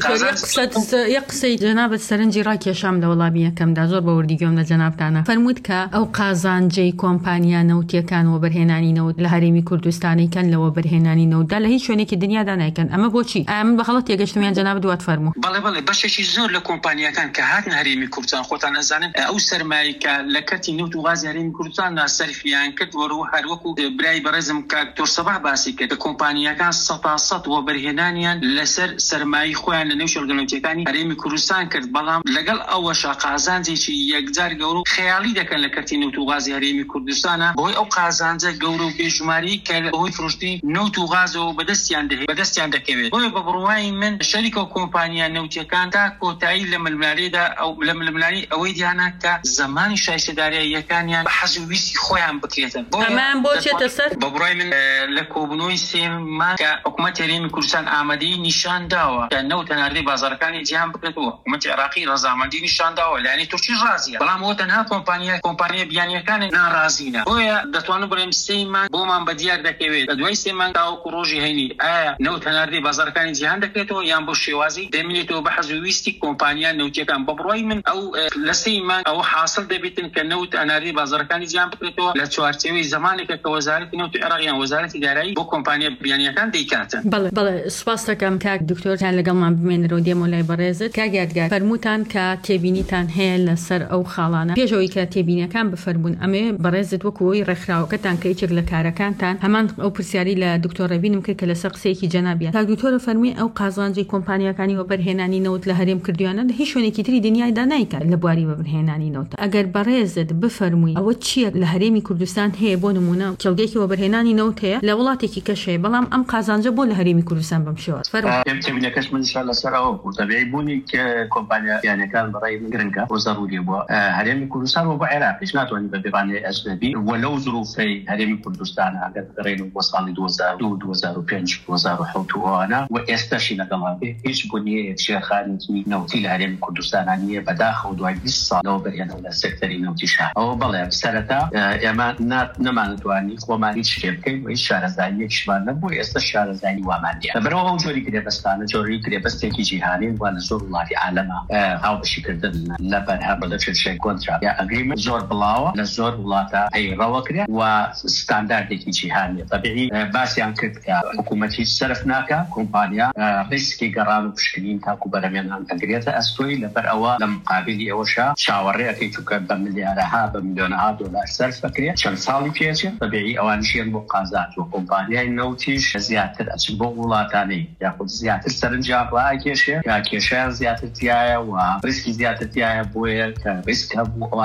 یەک قسەی جەنابەت سەرنجی ڕاکێشام لە وەڵامی یەکەمدا زۆر بە وردیگەم لە جەنابتانە فەرمووت کە ئەو قازانجەی کۆمپانیا نەوتیەکان و بەرهێنانی نەوت لە هەرێمی کوردستانی کەن لەوە بەرهێنانی نەوتدا لە هیچ شوێنێکی دنیادا نایکەن. ئەمە بۆچی؟ ئەمە بە غەڵەت تێگەشتمیان جەناب دوات فەرموو. بەڵێ بەڵێ بەشێکی زۆر لە کۆمپانیەکان کە هاتن هەرێمی کوردستان خۆتان ئەزانن ئەو سەرمایە کە لە کەرتی نەوت و غازی هەرێمی کوردستان سەرفیان کرد وەرەوە هەروەکو برای بەڕێزم کاکتۆر سەباح باسی کرد کە کۆمپانیەکان سەد تا سەد وە بەرهێنانیان لەسەر سەرمایی خۆیان لە نێو شۆرگە نەوتیەکانی هەرێمی کوردستان کرد، بەڵام لەگەڵ ئەوەشە قازانجێکی یەکجار گەورە و خەیاڵی دەکەن لە کەرتی نەوت و غازی هەرێمی کوردستانە بۆی ئەو قازانجە گەورە و بێژماری کە بەهۆی فروشتی نەوت و غازەوە بەدەستیان دەهێت بەدەستیان دەکەوێت. بۆیە بە بڕوای من شەریکە و کۆمپانیا نەوتیەکان تا کۆتایی لە ململانیدا ئەو لە ململانی ئەوەی دیانە کە زمانی شایستەداراییەکانیان بە حەز و ویستی خۆیان بکرێتن. ئەمان بۆ چێتە سەر؟ بە بڕوای من لە کۆبوونەوەی سێ مانگ کە حکوومەتی هەرێمی کوردستان ئامادەی نیشان داوە کە نەوت هەناردەی بازاڕەکانی جیهان بکرێتەوە. حکوومەتی عێراقی ڕەزامەندی نیشان داوە، لایەنی تورکی ڕازیە، بەڵام ئەوە تەنها کۆمپانیا کۆمپانیا بیانیەکانی ناڕازینە. بۆیە دەتوانم بڵێم سێ مانگ بۆمان بەدیار دەکەوێت لە دوای سێ مانگ تاوەکو ڕۆژی هەینی ئایا نەوت هەناردەی بازاڕەکانی جیهان دەکرێتەوە یان بۆ شێوازی دەمێنێتەوە بە حەز و ویستی کۆمپانیا نەوتیەکان. بە بڕوای من ئەو لە سێ مانگ ئەوە حاصل دەبێتن کە نەوت هەناردەی بازاڕەکانی جیهان بکرێتەوە لە چوارچێوەی زمانێکە کە وەزارەتی نەوت عێراق یان وەزارەتی دارایی بۆ کۆمپانیا بیانیەکان دەیکاتن. بەڵێ بەڵێ سوپاس دەکەم کاک دکتۆرتان لەگەڵمان بمێنرەوە دێمە لای بەڕێزت. کاک یادگار فەرمووتان کە تێبینیتان هەیە لەسەر ئەو خاڵانە پێشەوەی کە تێبینیەکان بفەرمون ئەمێ بەڕێزت وەکوەوەی ڕێکخراوەکەتان کە یەکێک لە کارەکانتان هەمان ئەو پرسیاری لە دکتۆر ڕەبینم کرد کە لەسەر قسەیەکی جەنابیان کاک دکتۆرە فەرمی ئەو قازانجی کۆمپانیەکانی وەبەرهێنانی نەوت لە هەرێم کردویانە لە هیچ شوێنێکی تری دنیایدا نایکات لە بواری وەبەرهێنانی نەوت. ئەگەر بەڕێزت بفەرمووی ئەوە چییە لە هەرێمی کوردستان هەیە بۆ نمونە کێڵگەیەکی وەبەرهێنانی نەوت هەیە لە وڵاتێکی کەشەیە بەڵام ئەم قازانجە بۆ لە هەرێمی کوردستان بەم شێوەیە تێبینیەکەش من ئینشاءالله لەسەرەوە بوو تەبیعی بوونی کە کۆمپانیا بیانیەکان بەڕای من گرنگە بۆ زەڕوری بووە هەرێمی کوردستان و بۆ عێراقیش ناتوانین بە بێبانەی ئەجنەبی وەلەو زروفەی هەرێمی کوردستان ئەگەر بگەڕێنەوە بۆ ساڵی دوو هەزار و دوو دوو هەزار و پێنج دوو هەزار و حەوت و ئەوانە و ئێستاشی لەگەڵا بێ هیچ بوونیەیەک شێرخانێکی نەوتی لە هەرێمی کوردستانە نییە بەداخەوە دوای بیست ساڵەوە بەرهێنەوە لە سێکتەری نەوتی شار. ئەوە بەڵێ سەرەتا ئێمە نەمانتوانی خۆمان هیچ شتێ بکەین و هیچ شارەزاییەکیشمان نەبوو. ئێستا شارەزایی وامان نییە لەبەرەوە ئەو جۆری کرێبەستانە جۆری کرێبەستێکی جیهانین وانە زۆر وڵاتی عالەمە هاوبەشیکردن لە بەرهەم بەدە چێشەی کۆنترا یا ئەگریمنت زۆر بڵاوە لە زۆر وڵاتە پەیڕەوە کرێت و ستانداردێکی جیهانیە. تەبیعی باسییان کرد کە حکوومەتی سەرف ناکە کۆمپانیا ڕیسکی گەڕان و پشکنین تاکو بەرەمێنان ئەگرێتە ئەستۆی لەبەر ئەوە لە مقابلی ئەوەشە چاوەڕێەکەی چووکە بە ملیارەها بە میلیۆنەها دۆلار سەرف بکرێت چەند ساڵی پێچێت. تەبیعی ئەوانیشیان بۆ قازانج و کۆمپانیای نەوتیش زیاتر ئەچن بۆ وڵاتانەی یاخود زیاتر سەرنجام کێشێ یا کێشیان زیاتر تایە و ڕیسکی زیاتر تایە بۆیە کە ڕیسکە بۆ ئەوانیش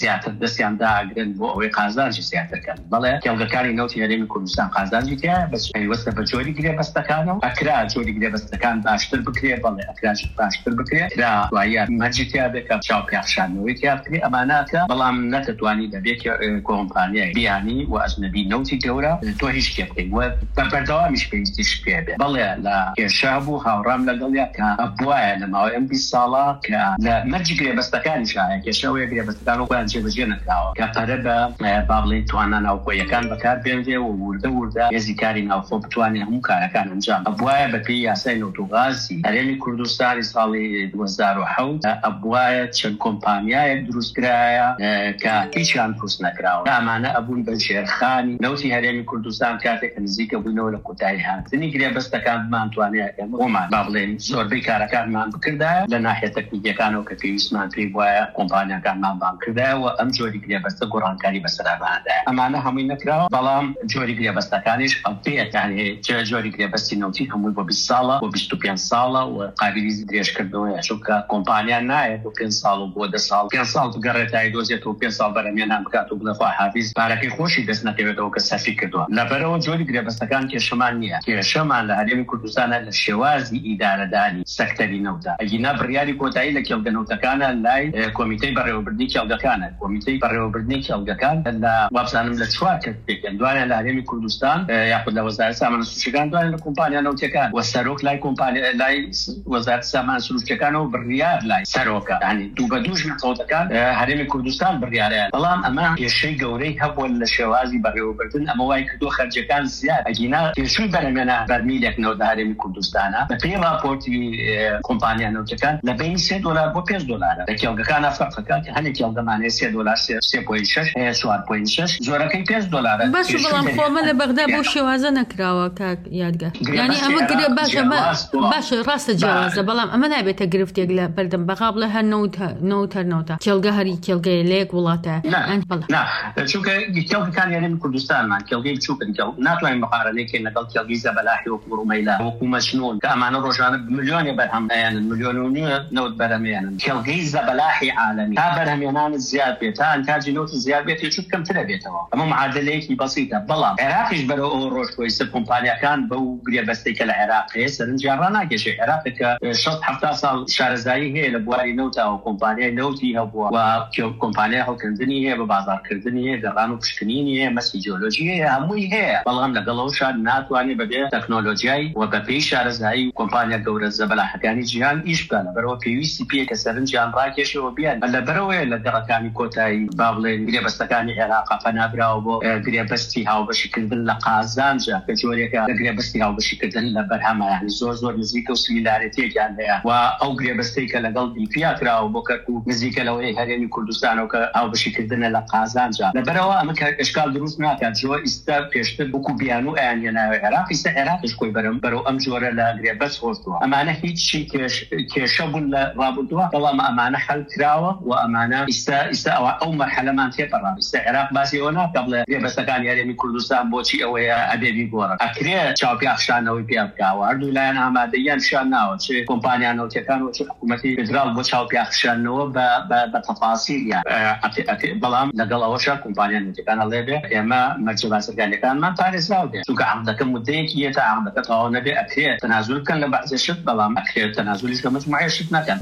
زیاتر دەستیان داگرن بۆ ئەوەی قازانجی زیاترکەن بەڵێ کێڵگەکانی نەوتی هەرێمی کوردستان قازانجی تایە بەس پەیوەستە بە جۆری گرێبەستەکانەوە ئەکرا جۆری گرێبەستەکان باشتر بکرێ بەڵێ ئەکراش باشتر بکرێ کرا دوایە مەرجی تیا بێکە چاوپێخشانەوەی تیا بکرێ ئەمانەکە بەڵام نەتەتوانی دەبێت کۆمپانیای بیانی و ئەجنەبی نەوتی گەورە تۆ هیچ شتێ بکەیت و بە بەردەوامیش پێویستیش پێ بێت بەڵێ لە کێشا بوو هاوڕام لەگەڵیا کە بوایە لە ماوەی ئەم بیست ساڵە کە لە مەرجی گرێبەستەکانیشایە کێشەوەی گرێبەستەکان و خۆیان جێبەجێ نەکراوە کە پەرە بە با بڵێن توانە ناوخۆیەکان بەکار بێنرێ و وردە وردە هێزی کاری ناوخۆ بتوانێت هەموو کارەکان ئەنجام بوایە بەپێی یاسای نەوتوغازی هەرێمی کوردستانی ساڵی دوو هەزار و حەوت ئەبوایە چەند کۆمپانیایەک دروستکرایە کە هیچیان دروست نەکراوە ئەمانە ئەبوون بە ژێرخانی نەوتی هەرێمی کوردستان کاتێک نزیکە بوونەوە لە کۆتایی هاتنی گرێبەستەکان بمانتوانێت ئێمەمان با بڵێن زۆربەی کارەکانمان بکردایە لە ناحیە تەکنیکیەکانەوە کە پێویستمان پێی وایە کۆمپانیەکانمان بان کردایەوە ئەم جۆری گرێبەستە گۆڕانکاری بەسەراباندایە ئەمانە هەمووی نەکراوە بەڵام جۆری گرێبەستەکانیش ئەو پێیەکانی جۆری گرێبەستی نەوتی هەمووی بۆ بیست ساڵە بۆ بیست و پێنج ساڵە و قابلی درێژکردنەوەیە چونکە کۆمپانیان نایەت بۆ پێنج ساڵ و بۆ دە ساڵ پێنج ساڵ بگەڕێتایی دۆزێتەوە پێنج ساڵ بەرەمێنان بکات و بڵێ خوا حافیز پارەکەی خۆشی دەست نەکەوێتەوە کە سەرفی کردووە لەبەرەوە جۆری گرێبەستەکان کێشەمان نییە کێشەمان لە هەرێمی کوردستانە لە شێوازی ئیدارەدانی سەکتەری نەوتە ئەگینا بڕیاری کۆتایی لە کێڵگەنەوتەکانە لای کۆمیتەی بەڕێوەبردنی کێڵگەکانە کۆمیتەی بەڕێوەبردنی کێڵگەکان لە وابزانم لە چوار کەس پێکەن دوانیان لە هەرێمی کوردستان یاخود لە وەزارەتی سامانە سروشتیەکان دوانیان لە کۆمپانیا نەوتیەکان و سەرۆک لای کۆمپانیا لای وەزارەتی سامانە سروشتیەکانەوە بڕیار لای سەرۆکە یعنی دوو بە دووش نەوتەکان هەرێمی کوردستان بڕیارەیە بەڵام ئەمە کێشەی گەورەی هەبووە لە شێوازی بەڕێوەبردن ئەمە وای کردووە خەرجەکان زیاد ئەگینا کێشەی بەرەمێنە بەرمیلێک نەوت هەرێمی کوردستانە بە پێی راپۆرتی کۆمپانیا نەوتەکان لە بینی سێ دۆلار بۆ پێنج دۆلارە لە کێڵگەکانە فەرقەکە هەنێک کێڵگەمانەیە سێ دۆلار سێ پۆینت شەش هەیە چوار پۆینت شەش زۆرەکەی پێنج دۆلارە باش بەڵام خۆمە لە بەغدا بۆ شێوازە نەکراوە کاک یادگار یعنی ئەمە گرێ باشە باشە ڕاستە جیاوازە بەڵام ئەمە نابێتە گرفتێک لە بەردەم بەغا بڵێ هەر نەوت نەوت هەر نەوتە کێڵگە هەری کێڵگەیە لە یەک وڵاتە چونکە کێڵگەکان هەرێمی کوردستانمان کێڵگەی بچووکن ناتوانین مقارنەیەکەین لەگەڵ کێڵگەی زەبەلاحی وەکو ڕومەیلا وەکو مەجنون کە ئەمانە ڕۆژانە ملیۆنێ بەرهەم دەیانن ملیۆن و نیوە نەوت بەرهەمێنن کێڵگەی زەبەلاحی عالەمی تا بەرهەمێنان زیاد بێت تا ئەنتاجی نەوت زیاد بێت هێچ کەمترە بێتەوە ئەمە معادلەیەکی بەسیطە بەڵام عێراقیش بەرەو ئەوە ڕۆژخۆیسە کۆمپانیەکان بەو گرێبەستەی کە لە عێراق هەیە سەرنجیان ڕاناکێشێ عێراق کە شەد هەفتا ساڵ شارەزایی هەیە لە بواری نەوتەوە کۆمپانیای نەوتی هەبووە و کۆمپانیای هەڵکردنی هەیە بە بازارکردنی هەیە گەڕان و پشکنینی هەیە مەسی جیۆلۆژی هەیە هەمووی هەیە بەڵام لەگەڵەوە شار ناتوانێت بەبێ تەکنۆلۆژیای و بەپێی شارەزایی و کۆمپانیا گەورە زەبەلاحەکانی جیهان ئیش بکەن لەبەرەوە پێویستی پێیە کە سەرنجیان ڕاکێشەوە بیان لەبەرەوەیە لە گەڕەکانی کۆتایی با بڵێن گرێبەستەکانی عێراق پەنابراوە بۆ گرێبەستی هاوبەشیکردن لە قازانجا کە جۆرێکە لە گرێبەستی هاوبەشیکردن لە بەرهەمە یعنی زۆر زۆر نزیکە و سمیلارەتیەکیان هەیە و ئەو گرێبەستەی کە لەگەڵ دیپیا کراوە بۆ کەرکوو نزیکە لەوەی هەرێمی کوردستانەوە کە هاوبەشیکردنە لە قازانجا لەبەرەوە ئەمە ئەشکال دروست ناکات جۆ ئیستا پێشتر بووکو بیان و ئەیانێناوە عێراق ئیستا عێراقش خۆی بەرەم بەرەو ئەم جۆرە لە گرێبەست خۆشتووە ئەمانە هیچی کێشە بوون لە ڕابردووە بەڵام ئەمانە حەل کراوە و ئەمانە ئیستا ئیستا ئەو مەرحەلەمان تێپەڕان ئیستا عێراق باسی ئەوە ناکە بڵێ گرێبەستەکانی هەرێمی کوردستان بۆچی ئەوەیە ئەبێبی گۆڕە ئەکرێ چاوپێخشانەوەی پێ بکاوە هەردوو لایەن ئامادەیان شان ناوە چ کۆمپانیا نەوتیەکان و چ حکوومەتی فێدرال بۆ چاوپێخشانەوە بە تەفاسیلیان بەڵام لەگەڵ ئەوەشە کۆمپانیا نەوتیەکان هەڵێ بێ ئێمە مەرجە باسەرگانیەکانمان پارێزراو دێ چونکە عەقدەکە مودەیەکی هەیە عەقدەکە تەواو نەبێ ئەکرێ تەنازول بکەن لە بەعزێ شت بەڵام ئەکرێ تەنازولیش لە مجموعەیە شت نەکەن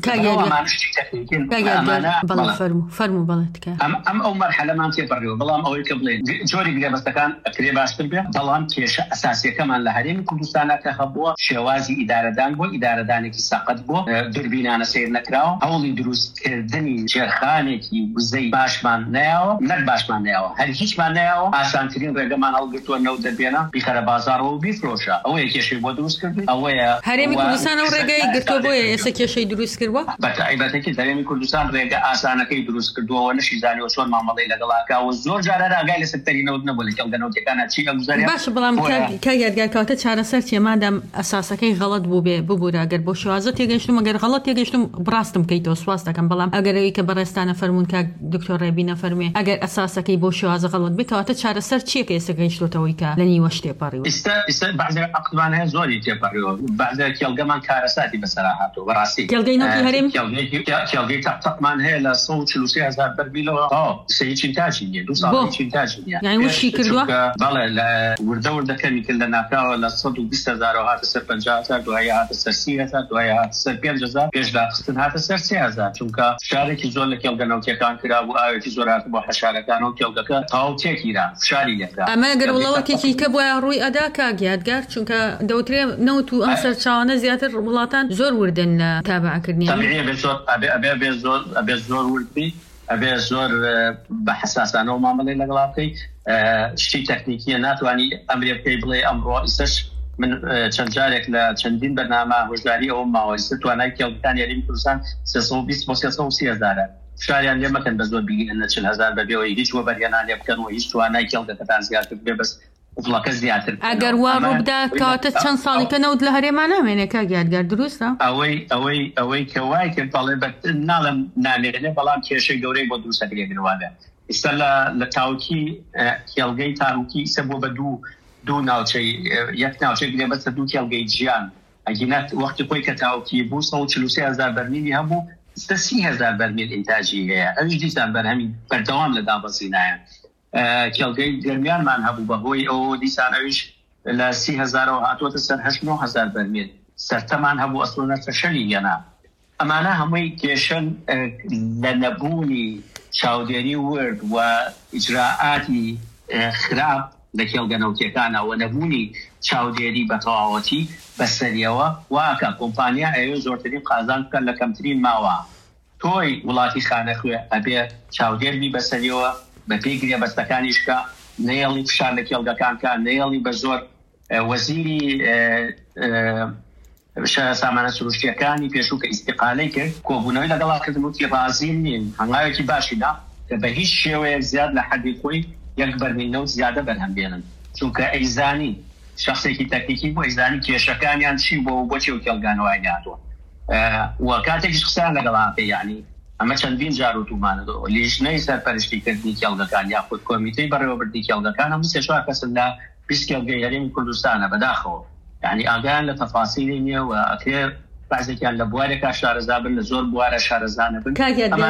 ئەم ئەو مەرحەلەمان تێپەڕیەوە بەڵام ئەوەی کە بڵێ جۆری گرێبەستەکان ئەکرێ باشتر بێ بەڵام کێشە ئەساسیەکەمان لە هەرێمی کوردستانە کە هەبووە شێوازی ئیدارەدان بۆ ئیدارەدانێکی سەقەت بۆ دوربینانە سیر نەکراوە هەوڵی دروستکردنی جێرخانێکی وزەی باشمان نایەوە نەک باشمان نایەوە هەر هیچمان نایەوە ئاسانترین ڕێگەمان هەڵگرتووە نەوت دەبێنە بیخەرە بازاڕەوە و بیفرۆشە ئەوەیە کێشەی بۆ دروست کردی ئەوەیە هەرێمی کوردستان ئەو ڕێگەی گرتووە بۆیە ئێستا کێشەی دروست کردووە بەتایبەتێکی هەرێمی کوردستان ڕێگە ئاسانەکەی دروست کردووە نەشی زانیوە چۆن مامەڵەی لەگەڵاکەوە زۆر جارە ڕاگای لە سەکتەری نەوت نەبوو لە کێڵگەنەوتەکانە چی ئەگوزارێ باشە بەڵام کە یادگار کەواتە چارەسەر چیە مادام ئەساسەکەی غەڵەت بوو بێ ببوورە ئەگەر بۆ شێوازە تێگەیشتم ئەگەر غەڵەت تێگەیشتم بڕاستم کەیتەوە سواز دەکەم بەڵام ئەگەرەوەی کە بەڕێستانە فەرموون کە دکتۆر ڕێبینە فەرمێ ئەگەر ئەساسەکەی بۆ شێوازە غەڵەت بێت کەواتە چارەسەر چیە کە ئێستا گەیشتوتەوەی کە لە نیوەش تێپەڕیوە ئێستا ئێستا بەعزێ عەقدمان هەیە زۆری تێپەڕیوە بەعزێ کێڵگەمان کارەساتی بەسەرا هاتووە بەڕاستی کێڵگەی نەوتی هەرێم کێڵگەی تەقمان هەیە لە سەد و چل و سێ هەزار بەرمیلەوە سەیەکی تاجی نیە دوو ساڵی چینتاجی نیە یعنی وشی کردووە بەڵێ لە وردە وردەکەمی کرد لە ناکاوە لە سەد و بیست هەزار هاتە سەر پەنجا هەزار دوای هاتە سەر سی هەزار دوای هاتە سەر پێنج هەزار پێش داخستن هاتە سەر سێ هەزار چونکە شارێکی زۆر لە کێڵگە نەوتیەکان کرابوو ئاوێتی زۆر هاتە بۆ حەشارەکانەوە کێڵگەکە تاو تێکیرا فشاری لێکرا ئەمە ئەگەر وڵاتێکی کە بۆیە ڕووی ئەدا کاک یادگار چونکە دەوترێ نەوت و ئەم سەرچاوانە زیاتر وڵاتان زۆر وردن لە تابعکردنی ئەبێ زۆر وردبی ئەبێ زۆر بە حساسانەوە مامەڵەی لەگەڵا بکەی شتی تەکنیکیە ناتوانانی ئەمرێ بکەی بڵێ ئەمڕۆ ئیسەش من چەند جارێک لە چەندین بەرنامە هۆژداری ئەوە ماوەی توانای کێڵگەکان یاریمی کوردستان سێ سەد و بیست بۆ سێ سەد و سی هەزارە شاریان لێ مەکەن بە زۆر بگەن لە چل هەزار بەبێەوە هیچ وە بەریانان لێ بکەن و هیچ توانای کێڵگەکەتان زیاتر بێ بەس وڵەکە زیاتر ئەگەر وا ڕووبدا کەواتە چەند ساڵی کە نەوت لە هەرێمان نامێنێ کاک یادگار دروستە ئەوەی ئەوەی ئەوەی کە وای کرد بەڵێ ناڵم نامێنێ بەڵام کێشەی گەورەی بۆ دروست دەکرێنەوەبێ ئێستا لە تاوکی کێڵگەی تاروکی ئیسە بۆ بە دوو دوو ناوچەی یەک ناوچەی گرێ بەسە دوو کێڵگەی جیان ئەگینات وەختی خۆی کە تاوکی بوو سەد و چل و سێ هەزار بەرمیلی هەبوو ئێستا سی هەزار بەرمیل ئینتاجی هەیە ئەویش دیسان بەرهەمی بەردەوام لە دابەزینایە کێڵگەی گەرمیانمان هەبوو بەهۆی ئەوە دیسانەویش لە سی هەزارەوە هاتووەتە سەر هەشت نۆ هەزار بەرمیل سەرتەمان هەبوو ئەسڵۆنەتە شەلی یەنا ئەمانە هەمووی کێشن لە نەبوونی چاودێری ورد و ئیجراعاتی خراپ لە کێڵگە نەوتیەکانەوە نەبوونی چاودێری بە تەواوەتی بەسەریەوە واکە کۆمپانیا ئەوێ زۆرترین قازان بکەن لە کەمترین ماوە تۆی وڵاتی خانەخوێ ئەبێ چاودێربی بەسەریەوە بە پێی گرێ بەستەکانیشکە نێڵی فشار لە کێڵگەکانکە نێڵی بە زۆر وەزیری سامانە سروشتیەکانی پێشوو کە ئیستیقالەی کرد کۆبوونەوەی لەگەڵاکردن وتی ڕازی نین هەنگاوێکی باشیدا کە بە هیچ شێوەیەک زیاد لە حەدی خۆی یەک بەرمینەوت زیادە بەرهەم بێنن چونکە ئەیزانی شخصێکی تەکنیکی بۆ ئەیزانی کێشەکانیان چی بۆ بۆچی و کێڵگانەوەی هاتووە و کاتێکیش قسەیان لەگەڵا یعنی ئەمە چەندین جار و تومانەوە لیژنەی سەرپەرشتیکردنی کێڵگەکان یاخود کۆمیتەی بەڕێوەبردی کێڵگەکان هەموو سێ چوار کەسن لە بیست کێڵگەی هەرێمی کوردستانە بەداخەوە یعنی ئاگایان لە تەفاسیلی نییە و ئەکرێ بعضێکیان لە بوارێکا شارەزا بن لە زۆر بوارە شارەزانە بن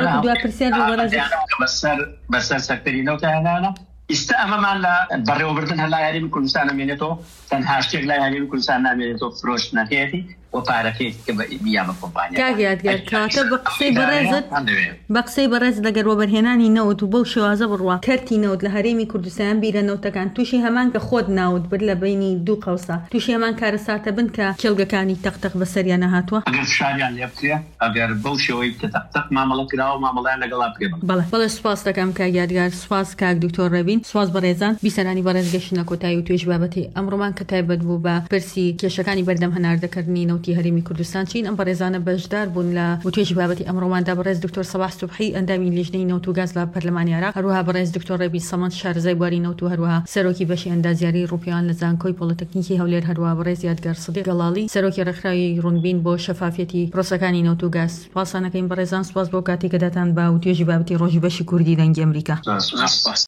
بەسەر سەکتەرینەوتیانانە ئیستا ئەمەمان لە بەڕێوەبردن هەلا هەرێمی کوردستانە مێنێتەوە تەنها شتێک لای هەرێمی کوردستان نامێنێتەوە فرۆشت نەکەیەتی و پارەکەی کە بە بیا بە کۆمپانیا کاگیادگەر کاتە بە قسەی بەڕێزت بە قسەی بەڕێز لەگەر وەبەرهێنانی نەوت و بەو شێوازە بڕوا کەرتی نەوت لە هەرێمی کوردستان بیرە نەوتەکان تووشی هەمان کە خۆت ناوت بر لە بینی دوو قەوسە تووشی هەمان کارە ساتە بن کە کێڵگەکانی تەقتەق بەسەریان نەهاتووە ئەگەر فشاریان لێ بکرێ ئەگەر بەو شێوەی کە تەقتەق مامەڵە کراوە مامەڵیان لەگەڵا بکرێ بەڵێ بەڵێ سوپاس دەکەم کاگیادگار سوپاس کاک دکتۆر ڕەبین سوپاس بەڕێزان بیسەرانی بەڕێز گەشتنە کۆتایی و توێژ بابەتی ئەمڕۆمان کە تایبەت بوو بە پرسی کێشەکانی بەردەم هەناردەکردنی نەوتی هەرێمی کوردستان چین ئەم بەڕێزانە بەشدار بوون لە توێژ بابەتی ئەمڕۆماندا بەڕێز دکتۆر سەباح سوبحی ئەندامی لیژنەی نەوت و گاز لە پەرلەمانی عێراق هەروەها بەڕێز دکتۆر ڕەبی سەمەند شارەزای بواری نەوت و هەروەها سەرۆکی بەشی ئەندازیاری ڕوپیان لە زانکۆی پۆلیتەکنیکی هەولێر هەروەها بەڕێز یادگار سەدیق گەڵاڵی سەرۆکی ڕێکخراوی ڕوونبین بۆ شەفافیەتی پرۆسەکانی نەوت و گاز سوپاسانەکەین بەڕێزان سوپاس بۆ کاتێک کە دەتان با و توێژی بابەتی ڕۆژی بەشی کوردی دەنگی ئەمریکا